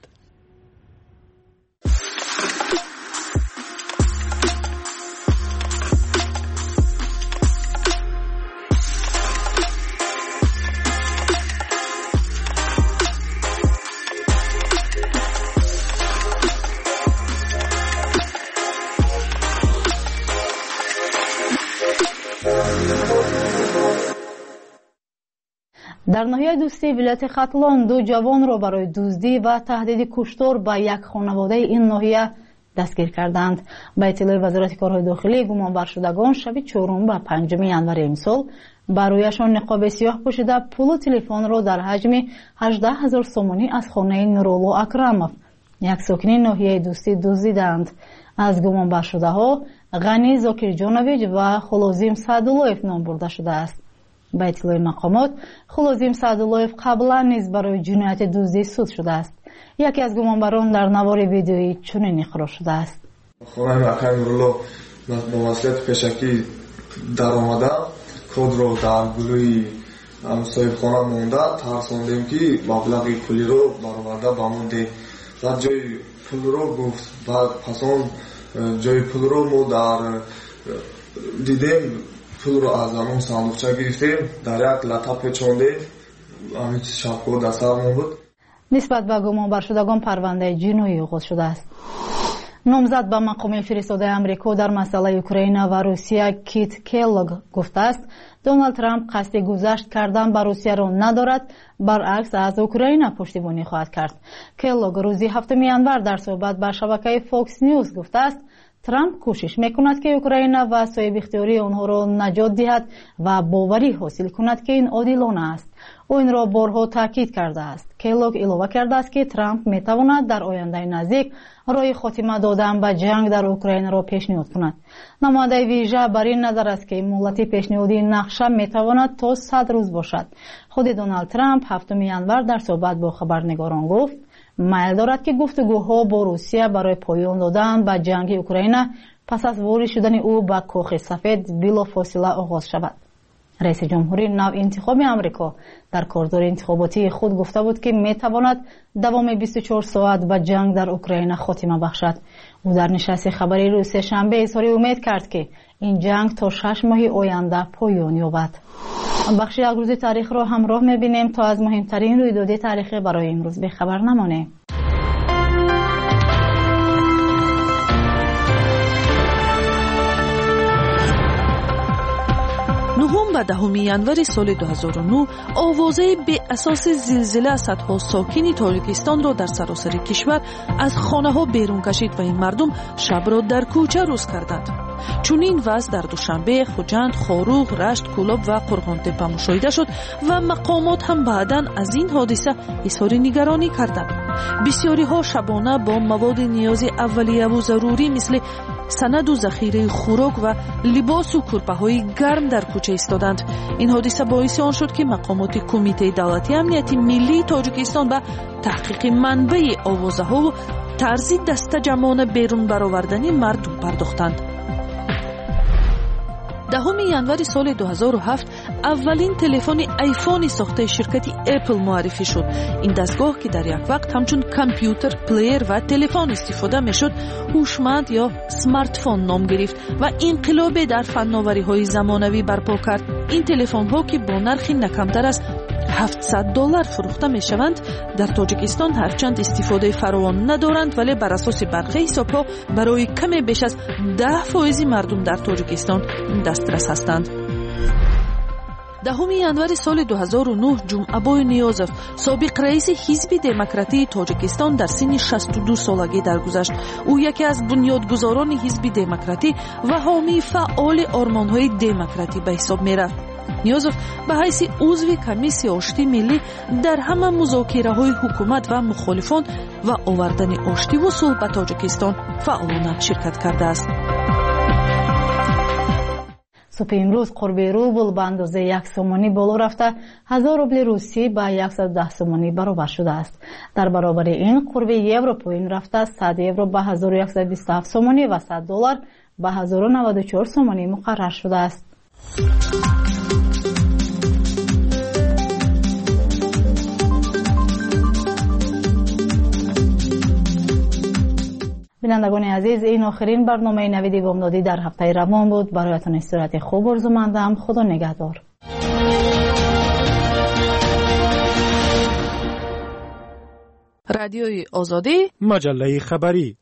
در ناحیه دوستی ولایت ختلان 2 جوان را برای دزدی و تهدید کشتار به یک خانواده این ناحیه دستگیر کردند. به اطلاع وزارت کارهای داخلی گمانبر شدگان شب 4 و 5 ژانویه امسال بر رویشان نقاب سیاه پوشیده پول و تلفن را در حجم 18,000 سومانی از خانه نورالله اکرمов یک ساکن ناحیه دوستی دزدیدند. از گمانبر شده ها غنی زاکرجانویچ و خلوزیم سعداللهیف نام برده شده است. به اطلاع مقامات خلوزیم سعداللهیف قبلا نیز برای جنایت دزدی سود شده است. یکی از گمانبران در نوار ویدیویی چنین اقرار شده است. خانه اکرم نورالله با وسیلت پیشکی در آمدم کد رو در گلوی صاحب خانه مونده ترساندیم که مبلغ پولی رو برآورده بمونده و جای پول رو گفت. بعد پسان جای پول رو ما در دیدیم پول رو از همون صندوقچه گرفتیم در یک لطه پیچاندیم. همین شبکه در سرمون بود. نسبت به گمانبر شدگان پرونده جنایی آغاز شده است. نامزد به مقام فرستاده امریکا در مسئله اوکراین و روسیه کیت کلوگ گفته است دونالد ترامپ قصد گذشت کردن به روسیه را ندارد، برعکس از اوکراین پشتیبانی خواهد کرد. کلوگ روزی 7 ژانویه در صحبت با شبکه فوکس نیوز گفته است ترامپ کوشش میکند که اوکراین و صاحب اختیاری آنها را نجات دهد و باوری حاصل کند که این عادلانه است. او این را بارها تاکید کرده است. کلوگ اضافه کرده است که ترامپ میتواند در آینده نزدیک راه خاتمه دادن به جنگ در اوکراین را پیشنهاد کند. نماینده ویژه بر این نظر است که مهلت پیشنهادی نقشه میتواند تا 100 روز باشد. خود دونالد ترامپ 7 ژانویه در صحبت با خبرنگاران گفت میل دارد که گفتگوها با روسیه برای پایان دادن به جنگ اوکراین پس از وارد شدن او به کاخ سفید بلافاصله آغاز شود. رئیس جمهوری نو انتخاب آمریکا در کارزار انتخاباتی خود گفته بود که میتواند دوام 24 ساعت به جنگ در اوکراین خاتمه بخشد. او در نشست خبری روز شنبه اظهار امید کرد که این جنگ تا 6 ماه آینده پایان یابد. بخش یک روز تاریخ را همراه می‌بینیم تا از مهمترین رویدادهای تاریخی برای امروز به خبر نمانیم. 9 و 10 ژانویه سال 2009 آوازه به اساس زلزله صدها ساکن تاجیکستان را در سراسر کشور از خانه ها بیرون کشید و این مردم شب را در کوچه روز کردند. چنین وضع در دوشنبه، خوجند، خاروغ، رشت، کولاب و قرغانتپه مشاهده شد و مقامات هم بعداً از این حادثه اظهار نگرانی کردند. بسیاری ها شبانه با مواد نیاز اولیه و ضروری مثل سند و ذخیره خوراک و لباس و کلپه های گرم در کوچه ایستادند. این حادثه باعث آن شد که مقامات کمیته دولتی امنیت ملی تاجیکستان به تحقیق منبع آوازه ها و طرز دسته جمعانه بیرون برآوردن مردم پرداختند. 10 ینور سال 2007 اولین تلفن آیفون ساخته شرکت اپل معرفی شد. این دستگاه که در یک وقت همچون کامپیوتر، پلیر و تلفن استفاده میشد، هوشمند یا سمارت فون نام گرفت و انقلاب در فناوری‌های زمانوی برپا کرد. این تلفن‌ها که با نرخی نکمتر از $700 فروخته می شوند، در تاجیکستان هرچند استفاده فراوان ندارند، ولی بر اساس برخی حساب‌ها برای کم بیش از 10% مردم در تاجیکستان دسترس هستند. 10 ینور سال 2009 جمعه‌بای نیازов سابق رئیس حزب دموکراتی تاجیکستان در سن 62 سالگی درگذشت. او یکی از بنیادگذاران حزب دموکراتی و حامی فعال آرمان‌های دموکراتی به حساب می‌رفت. نیازов به حیث عضو کمیسیون آشتی ملی در همه مذاکره‌های حکومت و مخالفان و آوردن آشتی و صلح به تاجیکستان فعالانه شرکت کرده است. صبح امروز قرب روبل به اندازه 1 سومانی بالا رفته 1000 روبل روسی به 110 سومانی برابر شده است. در برابر این قرب یورو پایین رفته 100 یورو به 1127 سومانی و $100 به 1094 سومانی مقرر شده است. بینندگان عزیز، این آخرین برنامه نویدی بامدادی در هفته روان بود. برایتان استراحت خوب آرزومندم. خدا نگهدار. رادیوی آزادی، مجله خبری.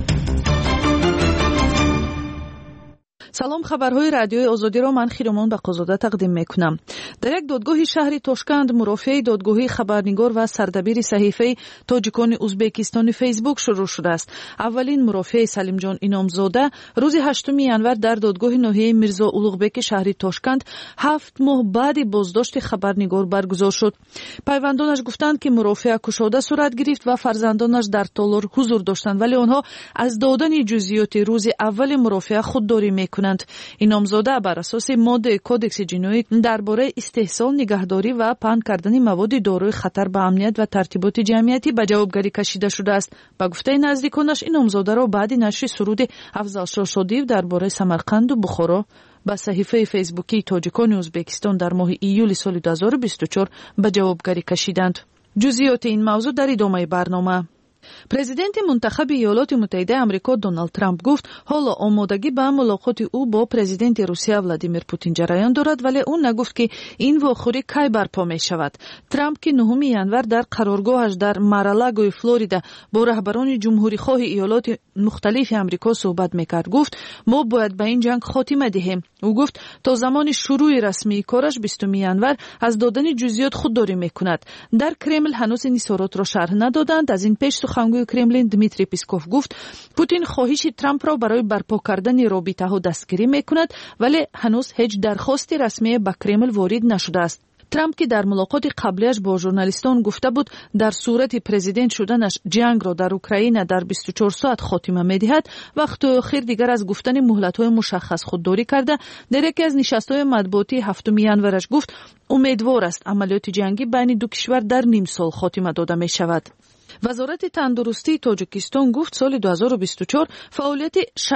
سلام، خبرهای رادیوی آزادی را من خیرمان بقازاده تقدیم میکنم. در یک دادگاه شهر تاشکند مرافع دادگاهی خبرنگار و سردبیر صحیفه تاجیکان ازبکستان فیسبوک شروع شده است. اولین مرافع سلیم جان اینامزاده روز 8 ینور در دادگاه ناحیه میرزا اولوغبک شهر تاشکند 7 ماه بعد بازداشت خبرنگار برگزار شد. پیوندانش گفتند که مرافع کشاده صورت گرفت و فرزندانش در تالار حضور داشتند، ولی آنها از دادن جزئیات روز اول مرافع خودداری میکنند. اینامزاده بر اساس ماده کودکس جنایی درباره استحصال، نگهداری و پهن کردن مواد دارای خطر به امنیت و ترتیبات جمعیتی به جوابگری کشیده شده است. با گفته نزدیکانش اینامزاده را بعد نشر سرود افضل شادیو درباره سمرقند و بخارا به صحیفه فیسبوکی تاجیکان ازبکستان در ماه ایول سال 2024 به جوابگری کشیدند. جزئیات این موضوع در ادامه برنامه. پرزیدنت منتخب ایالات متحده آمریکا دونالد ترامپ گفت حالا آمادگی به ملاقات او با پرزیدنت روسیه ولادیمیر پوتین جریان دارد، ولی او نگفت که این واخوری کی برپا می شود. ترامپ که 9 ینور در قرارگاهش در مارالاگو فلوریدا با رهبران جمهوری خواه ایالات مختلف آمریکا صحبت میکرد، گفت ما باید به این جنگ خاتمه دهیم. او گفت تا زمان شروع رسمی کارش 20 ینور از دادن جزئیات خودداری میکند. در کرمل هنوز این اظهارات را شرح ندادند. از این پیش سخنگوی کرملین دمیتری پیسکوف گفت پوتین خواهش ترامپ را برای برپا کردن رابطه ها دستگیری میکند، ولی هنوز هیچ درخواست رسمی به کرمل وارد نشده است. ترامپ که در ملاقات قبلیش با ژورنالیستان گفته بود در صورت پرزیدنت شدنش جنگ را در اوکراین در 24 ساعت خاتمه می‌دهد، وقت اخیر دیگر از گفتن مهلت‌های مشخص خودداری کرده. در یکی از نشست‌های مطبوعاتی 7 ینورش گفت امیدوار است عملیات جنگی بین دو کشور در نیم سال خاتمه داده می‌شود. وزارت تندرستی تاجیکستان گفت سال 2024 فعالیت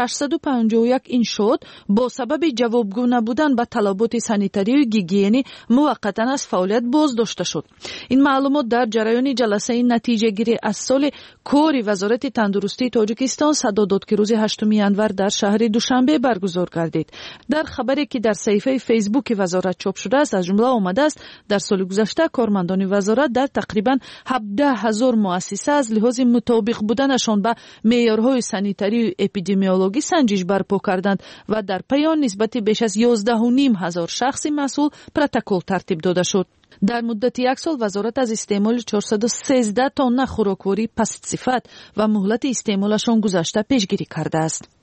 651 انشاءات با سبب جوابگو نبودن به طلبات سانیتاری و گیگینی موقتا از فعالیت بازداشته شد. این معلومات در جریان جلسه نتیجه گیری از سال کاری وزارت تندرستی تاجیکستان صدا داد که روز 8 ینور در شهر دوشنبه برگزار گردید. در خبری که در صفحه فیسبوک وزارت چاپ شده است از جمله آمده است در سال گذشته کارمندان وزارت در تقریبا 17,000 مؤسسه از لحاظ مطابق بودنشان به معیارهای سانیتاری و اپیدمیولوژی سنجش برپا کردند و در پایان نسبت بیش از 11,500 شخص مسئول پروتکل ترتیب داده شد. در مدت 1 سال وزارت از استعمال 413 تن خوراکواری پست صفت و مهلت استعمالشان گذشته پیشگیری کرده است.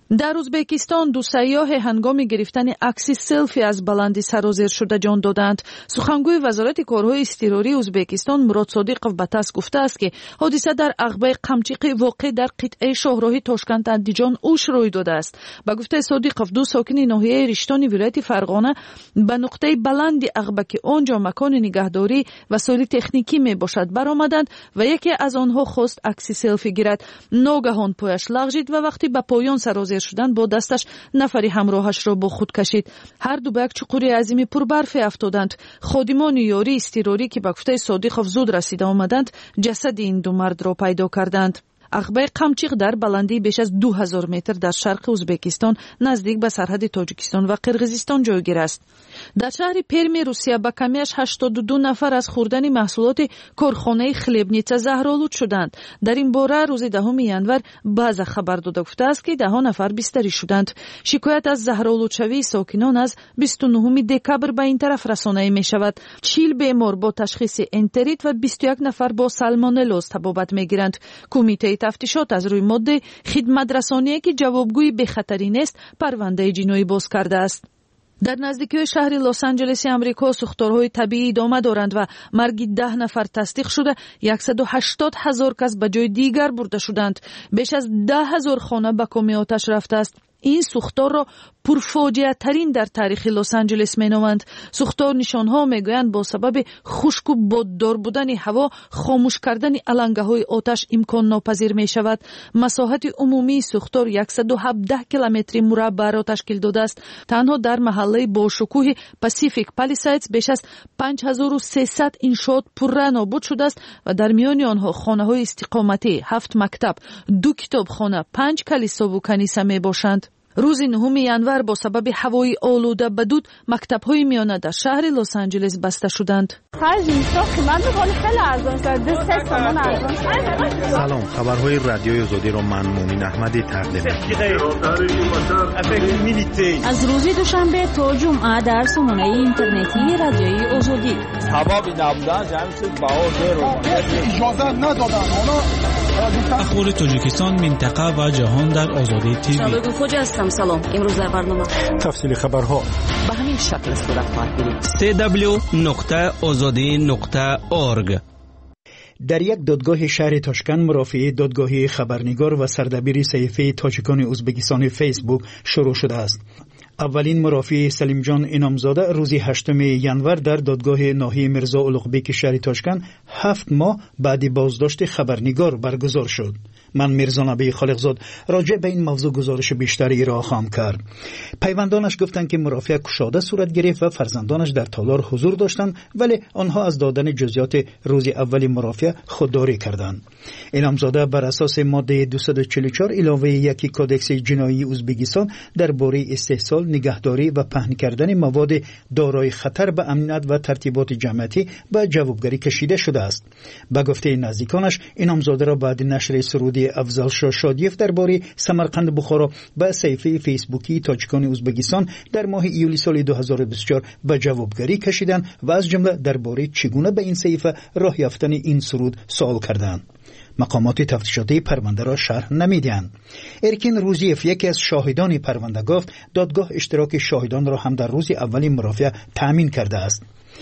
در ازبکستان دو سیاح هنگام گرفتن عکس سلفی از بلندی سرازیر شده جان دادند. سخنگوی وزارت کارهای اضطراری ازبکستان مراد صادقov به تاس گفته است که حادثه در عقبه قمچیق واقع در قطعه شاهراهی تاشکند اندیجان اوش روی داده است. به گفته صادقov دو ساکن ناحیه رشتانی ولایت فرغانه به نقطه بلندی عقبه که آنجا مکان نگهداری وسایل تکنیکی می باشد برآمدند و یکی از آنها خواست عکس سلفی گیرد. ناگهان پایش لغزید و وقتی به پایان سرازیر شدن با دستش نفری همراهش را با خود کشید. هر دو به یک چقوری عظیم پربرف افتادند. خادمان یاری اضطراری که به گفته صادقov زود رسیده آمدند جسد این دو مرد را پیدا کردند. عقبه قمچیق در بلندی بیش از 2000 متر در شرق ازبکستان نزدیک به سرحد تاجیکستان و قرقیزستان جایگیر است. در شهر پرمی روسیه به کمیش 82 نفر از خوردن محصولات کارخانه خلیبنیتسا زهرآلود شدند. در این باره روز 10 ینور باز خبر داده گفته است که 10 نفر بستری شدند. شکایت از زهرآلود شوی ساکنان از 29 دکبر به این طرف رسانه می شود. 40 بیمار با تشخیص انتریت و 21 نفر با سالمونلوز تبابت می گیرند. کمیته تفتیشات از روی ماده خدمت رسانیه که جوابگوی به خطری نیست پرونده جنایی باز کرده است. در نزدیکی شهر لس آنجلس آمریکا سوختارهای طبیعی ادامه دارند و مرگ 10 نفر تصدیق شده. 180,000 کس به جای دیگر برده شدند. بیش از 10,000 خانه به کام آتش رفته است. این سوختار را پرفاجعه ترین در تاریخ لس آنجلس می نامند. سوختار نشانها می گویند با سبب خشک و باددار بودن هوا خاموش کردن علنگه های آتش امکان ناپذیر می شود. مساحت عمومی سوختار 117 کیلومتر مربع را تشکیل داده است. تنها در محله با شکوه پاسیفیک پالیسایدز بیش از 5300 انشاءات پرره نابود شده است و در میان آنها خانه های استقامتی، 7 مکتب، 2 کتابخانه، 5 کلیسا و کنیسه می باشند. روز 9 ینور با سبب هوای آلوده بدود مکتب‌های میانه در شهر لس آنجلس بسته شدند. سلام، خبرهای رادیوی آزادی را من مومن احمدی تقدیم می‌کنم. از روز دوشنبه تا جمعه در سامانه اینترنتی رادیوی آزادی. هوا نبودن جمعیت بهار اجازه ندادن. اخبار تاجیکستان، منطقه و جهان در آزادی تیوی. شبکه خوجا هستم. سلام. امروز در برنامه تفصیل خبرها به همین شکل صورت خواهد گرفت. www.azadi.org. در یک دادگاه شهر تاشکند مرافعه دادگاهی خبرنگار و سردبیر صحیفه تاجیکان ازبکستان فیسبوک شروع شده است. اولین مرافع سلیم جان انامزاده روز 8 ینور در دادگاه ناحیه میرزا اولوغبک شهر تاشکند 7 ماه بعد بازداشت خبرنگار برگزار شد. من میرزا نبی خالقزاد راجع به این موضوع گزارش بیشتری ارائه خواهم کرد. پیوندانش گفتند که مرافعه کشاده صورت گرفت و فرزندانش در تالار حضور داشتند، ولی آنها از دادن جزئیات روز اول مرافعه خودداری کردند. انامزاده بر اساس ماده 244 علاوه 1 کدکس جنایی ازبکستان درباره استحصال، نگهداری و پهن کردن مواد دارای خطر به امنیت و ترتیبات جمعیتی به جوابگری کشیده شده است. به گفته نزدیکانش انامزاده را بعد نشر سرودی افضل شاه شادیف درباره سمرقند بخارا به صفحه فیسبوکی تاجیکان ازبکستان در ماه ایولی سال 2024 به جوابگری کشیدند و از جمله درباره چگونه به این صفحه راه یافتن این سرود سوال کردند. مقامات تفتیشاتی پرونده را شرح نمیدهند. ارکین روزیف یکی از شاهدان پرونده گفت دادگاه اشتراک شاهدان را هم در روز اولی مرافعه تأمین کرده است.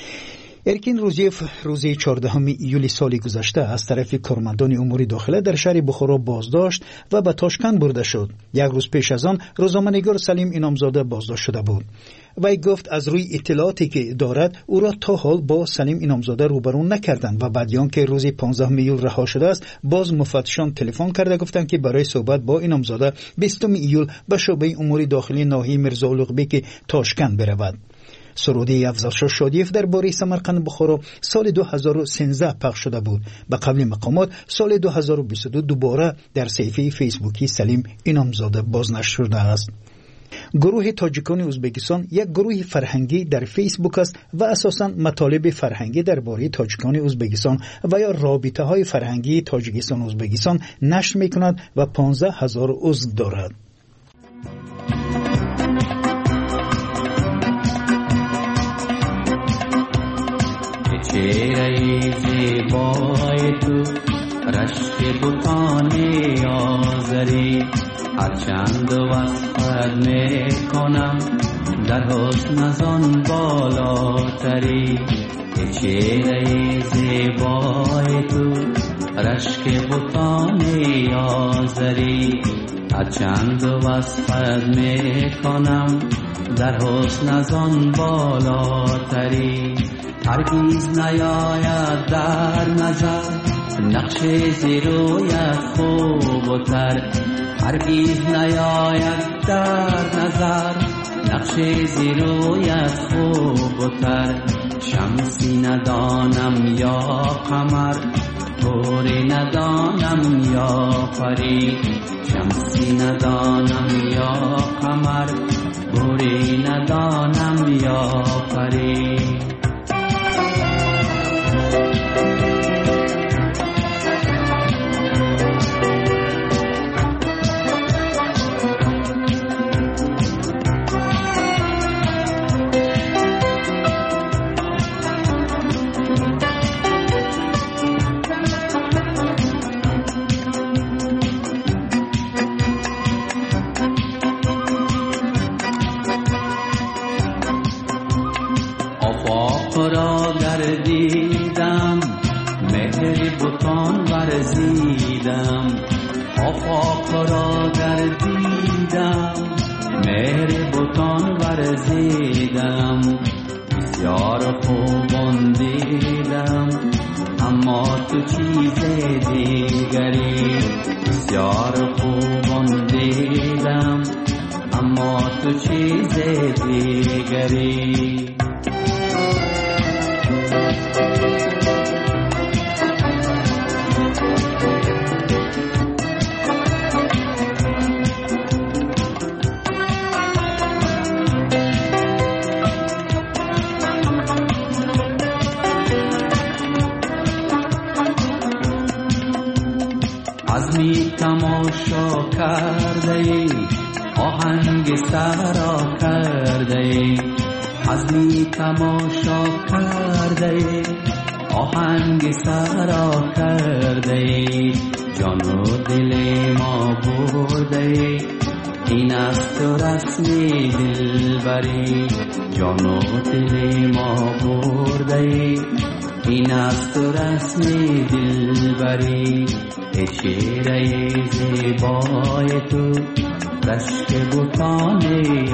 ارکین روزیف روز 14 ایولی سال گذشته از طرف کارمندان امور داخله در شهر بخارا بازداشت و به تاشکند برده شد. یک روز پیش از آن روزنامه‌نگار سلیم انامزاده بازداشت شده بود. وی گفت از روی اطلاعاتی که دارد او را تا حال با سلیم انامزاده روبرو نکردند و بعد آنکه روز 15 ایول رها شده است باز مفتشان تلفن کرده گفتند که برای صحبت با انامزاده 20 ایول به شعبه امور داخلی ناحیه میرزا اولوغبک تاشکند برود. سرودی افضل شاه شادیف درباره سمرقند بخارا سال 2013 پخش شده بود. به قول مقامات سال 2022 دوباره در صفحه فیسبوکی سلیم انامزاده بازنشر شده است. گروه تاجیکان ازبکستان یک گروه فرهنگی در فیسبوک است و اساساً مطالب فرهنگی درباره تاجیکان ازبکستان و یا رابطه های فرهنگی تاجیکستان ازبکستان نشر می‌کند و 15,000 عضو دارد. چهره زیبای تو رشک بتان آذری هرچند وصفت میکنم در حسن از آن بالاتری، چهره زیبای تو رشک بتان آذری. هرچند وصفت میکنم در حسن از آن بالاتری، هرگز نیاید در نظر نقش زیرویت خوبتر، هرگز نیاید در نظر نقش زیرویت خوبتر. شمسی ندانم یا قمر، طوری ندانم یا پری، شمسی ندانم یا قمر، طوری ندانم یا پری. را گردیدم مهر بتان ورزیدم، آفاق را گردیدم مهر بتان ورزیدم. بسیار خوبان دیدم اما تو چیز دیگری، بسیار خوبان دیدم اما تو چیز دیگری. عزمی تماشا کرده ای آهنگ سرا کرده ای، عزمی تماشا کرده ای آهنگ سرا کرده ای. جان و دل ما برده ای این است تو رسمی دلبری، جان و دل ما برده ای این است تو رسمی دلبری. ای چهره زیبای تو رشک بتان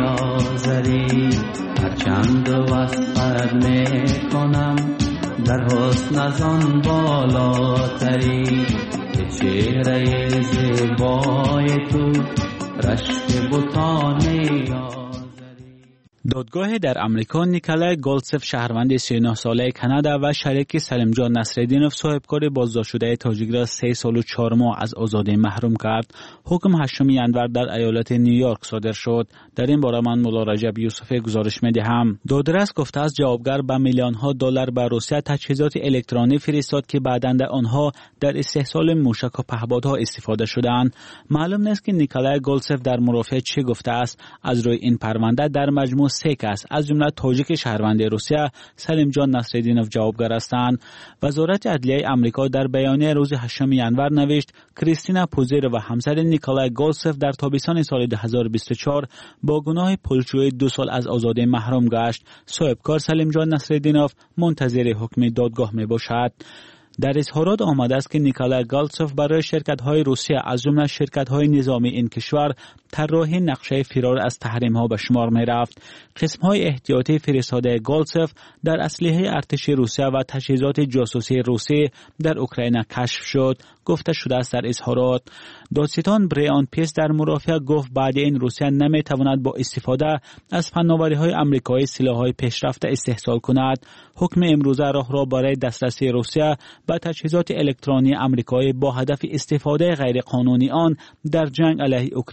آذری، هرچند وصفت میکنم در حسن از آن بالاتری. ای چهره زیبای تو رشک بتان آذری. دادگاه در امریکا نیکلای گولدسف شهروند 39 ساله کانادا و شریک سلیم جان نصرالدینوف صاحبکار بازداشت شده تاجیک را 3 سال و 4 ماه از آزادی محروم کرد. حکم 8 ژانویه در ایالت نیویورک صادر شد. در این باره من مولا رجب یوسفی گزارش می‌دهم. دادرس گفته است جوابگر به میلیون‌ها دلار به روسیه تجهیزات الکترونیکی فرستاد که بعداً آنها در استحصال موشک و پهپادها استفاده شدند. معلوم نیست که نیکلای گولدسف در مرافعه چه گفته است. از روی این پرونده در مجموع 3 کس از جمله تاجیک شهروند روسیه سلیم جان نصرالدینوف جوابگر هستند. وزارت عدلیه آمریکا در بیانیه روز 8 ژانویه نوشت کریستینا پوزیر و همسر نیکلای گولدسف در تابستان سال 2024 با گناه پولشویی 2 سال از آزادی محروم گشت. صاحبکار سلیم جان نصرالدینوف منتظر حکم دادگاه می باشد. در اظهارات آمده است که نیکلای گولدسف برای شرکت‌های روسیه از جمله شرکت‌های نظامی این کشور طراحی نقشه فرار از تحریم‌ها به شمار می‌رفت. قسم‌های احتیاطی فرستاده گولدسف در اسلحه ارتش روسیه و تجهیزات جاسوسی روسی در اوکراین کشف شد. گفته شده است در اظهارات. دادستان بریان پیس در مرافعه گفت بعد این روسیه نمی‌تواند با استفاده از فناوری‌های آمریکایی سلاح‌های پیشرفته استحصال کند. حکم امروزه راه را برای دسترسی روسیه به تجهیزات الکترونی آمریکایی با هدف استفاده غیرقانونی آن در جنگ علیه اوکراین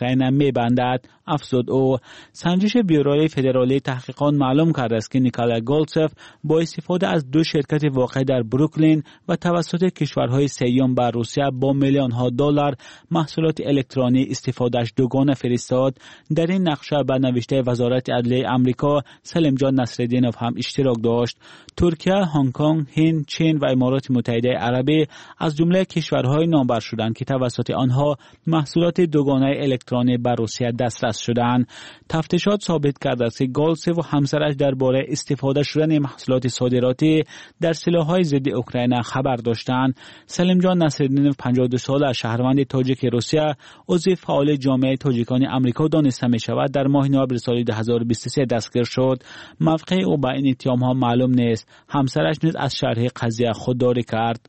ببندد، افزود او. سنجش بیوروی فدرالی تحقیقات معلوم کرده است که نیکولای گولتسف با استفاده از 2 شرکت واقع در بروکلین و توسط کشورهای سیام بر روسیه با میلیون ها دلار محصولات الکترونی استفادهش دوگانه فرستاد. در این نقشه به نوشته وزارت عدلیه آمریکا سلیم جان نصرالدینوف هم اشتراک داشت. ترکیه، هنگ کنگ، هند، چین و امارات متحده عربی از جمله کشورهای نامبر شدند که توسط آنها محصولات دوگانه الکترونی بر روسیه دسترس شدند. تفتیشات ثابت کرده است که گولتسف و همسرش درباره استفاده شدن محصولات صادراتی در سلاح‌های ضد اوکراین خبر داشتند. سلیم جان نصرالدینوف 52 ساله شهروند تاجیک روسیه، عضو فعال جامعه تاجیکان آمریکا دانسته می شود در ماه نوامبر سال 2023 دستگیر شد. موقع او با این اتهام‌ها معلوم نیست. همسرش نیز از شرح قضیه خودداری کرد.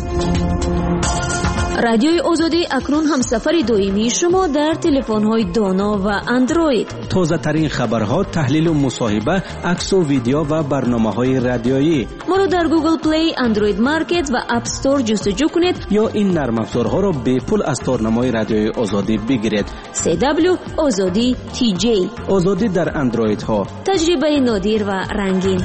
رادیوی آزادی اکنون هم سفر دائمی شما در تلفن‌های دانا و اندروید. تازه ترین خبرها، تحلیل و مصاحبه، عکس و ویدیو و برنامه‌های رادیویی. ما رو در گوگل پلی، اندروید مارکت و اپ استور جستجو کنید یا این نرم افزارها را به پول از تارنمای رادیوی آزادی بگیرید. CW آزادی TJ. آزادی در اندروید ها. تجربه نادر و رنگین.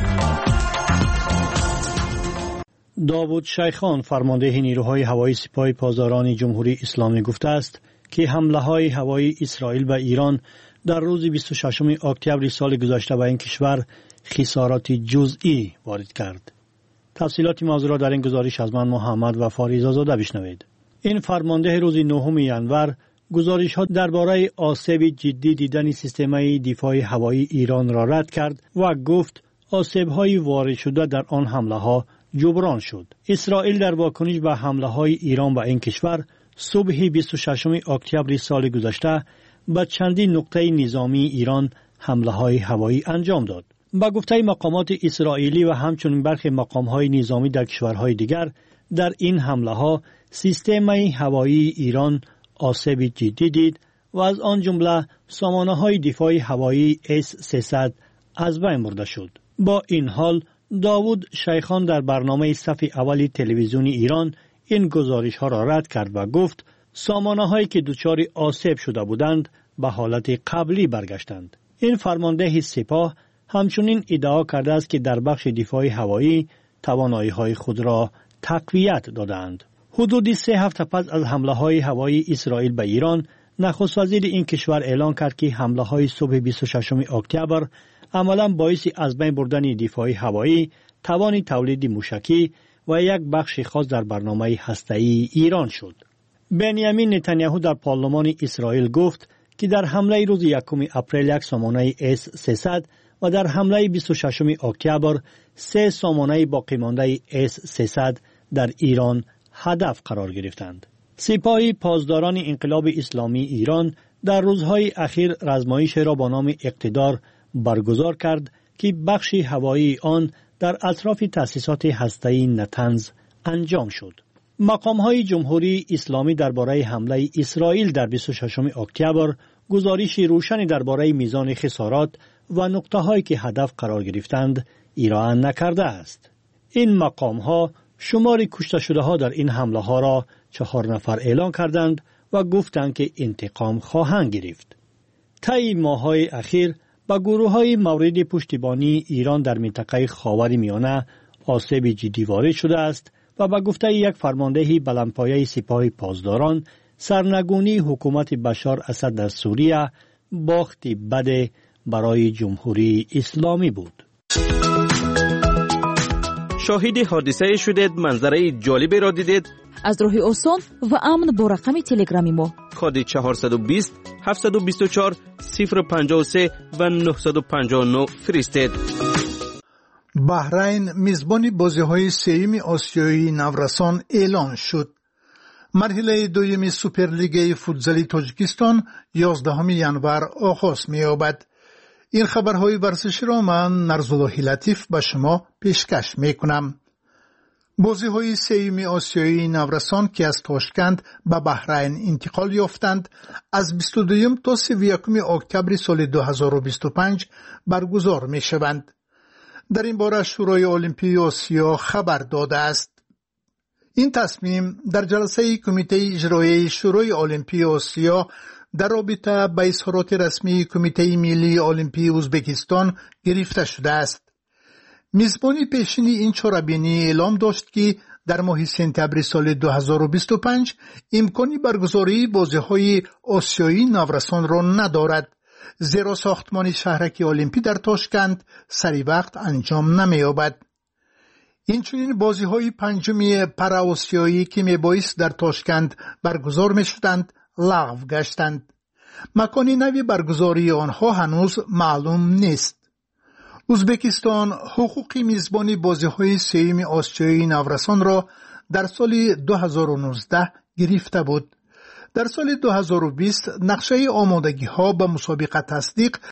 داوود شیخان فرمانده نیروهای هوایی سپاه پاسداران جمهوری اسلامی گفته است که حمله‌های هوایی اسرائیل و ایران در روز 26 اکتبر سال گذشته به این کشور خسارات جزئی وارد کرد. تفصیلات موضوع را در این گزارش از من محمد و فاریض آزاده بشنوید. این فرمانده روز 9 ژانویه گزارش‌ها درباره آسیب جدی دیدن سیستم دفاع هوایی ایران را رد کرد و گفت آسیب‌های وارد شده در آن حمله‌ها جبران شد. اسرائیل در واکنش به حمله‌های ایران به این کشور صبح 26 اکتبر سال گذشته به چندین نقطه نظامی ایران حمله‌های هوایی انجام داد. با گفته مقامات اسرائیلی و همچنین برخی مقام‌های نظامی در کشورهای دیگر، در این حمله‌ها سیستم هوایی ایران آسیب جدی دید و از آن جمله سامانه‌های دفاع هوایی S-300 از بین برده شد. با این حال داوود شیخان در برنامه صف اول تلویزیونی ایران این گزارش ها را رد کرد و گفت سامانه هایی که دچار آسیب شده بودند به حالت قبلی برگشتند. این فرمانده سپاه همچنین ادعا کرده است که در بخش دفاع هوایی توانایی های خود را تقویت دادند. حدود 3 هفته پس از حمله های هوایی اسرائیل به ایران، نخست وزیر این کشور اعلان کرد که حمله های صبح 26 اکتبر عملاً باعث از بین بردن دفاع هوایی، توان تولید موشکی و یک بخش خاص در برنامه هسته‌ای ایران شد. بنیامین نتانیاهو در پارلمان اسرائیل گفت که در حمله روز 1 اپریل یک سامانه S-300 و در حمله 26 اکتبر 3 سامانه باقی مانده S-300 در ایران هدف قرار گرفتند. سپاه پاسداران انقلاب اسلامی ایران در روزهای اخیر رزمایش را با نام اقتدار برگزار کرد که بخش هوایی آن در اطراف تأسیسات هسته‌ای نتنز انجام شد. مقام‌های جمهوری اسلامی درباره حمله اسرائیل در 26 اکتبر گزارش روشنی درباره میزان خسارات و نقطه‌هایی که هدف قرار گرفتند ارائه نکرده است. این مقام‌ها شمار کشته شده‌ها در این حمله‌ها را 4 نفر اعلان کردند و گفتند که انتقام خواهند گرفت. طی ماه‌های اخیر با گروه‌های مورد پشتیبانی ایران در منطقه خاورمیانه آسیب جدی وارد شده است و با گفته یک فرمانده بلندپایه سپاه پاسداران، سرنگونی حکومت بشار اسد در سوریه باخت بد برای جمهوری اسلامی بود. شاهد حادثه شدید، منظره جالبی را دیدید؟ از راه آسان و امن با رقم تلگرامی ما کد 420 724 053 و 959 فرستید. بحرین میزبان بازی‌های سوم آسیایی نورسان اعلان شد. مرحله دوم سوپرلیگ فوتزالی تاجیکستان 11 ژانویه آغاز می‌یابد. این خبرهای ورزشی را من نرزالله لطیف به شما پیشکش می‌کنم. بازی‌های سوم آسیایی نورسان که از تاشکند به بحرین انتقال یافتند از 22 تا 31 اکتبر سال 2025 برگزار می‌شوند. در این باره شورای المپیک آسیا خبر داده است. این تصمیم در جلسه کمیته اجرایی شورای المپیک آسیا در رابطه با اظهارات رسمی کمیته ملی المپی ازبکستان گرفته شده است. میزبان پیشین این چاره‌بینی اعلام داشت که در ماه سپتامبر سال 2025 امکانی برگزاری بازی‌های آسیایی نورسان را ندارد، زیرا ساختمان شهرک المپی در تاشکند سری وقت انجام نمی‌یابد. اینچنین بازی‌های پنجمی پارآسیایی که میبایست در تاشکند برگزار می‌شدند لغو گشتند. مکان نوی برگزاری آنها هنوز معلوم نیست. ازبکستان حقوق میزبانی بازی‌های سوم آسیایی نورسان را در سال 2019 گرفته بود. در سال 2020 نقشه آمادگی‌ها به مسابقه تصدیق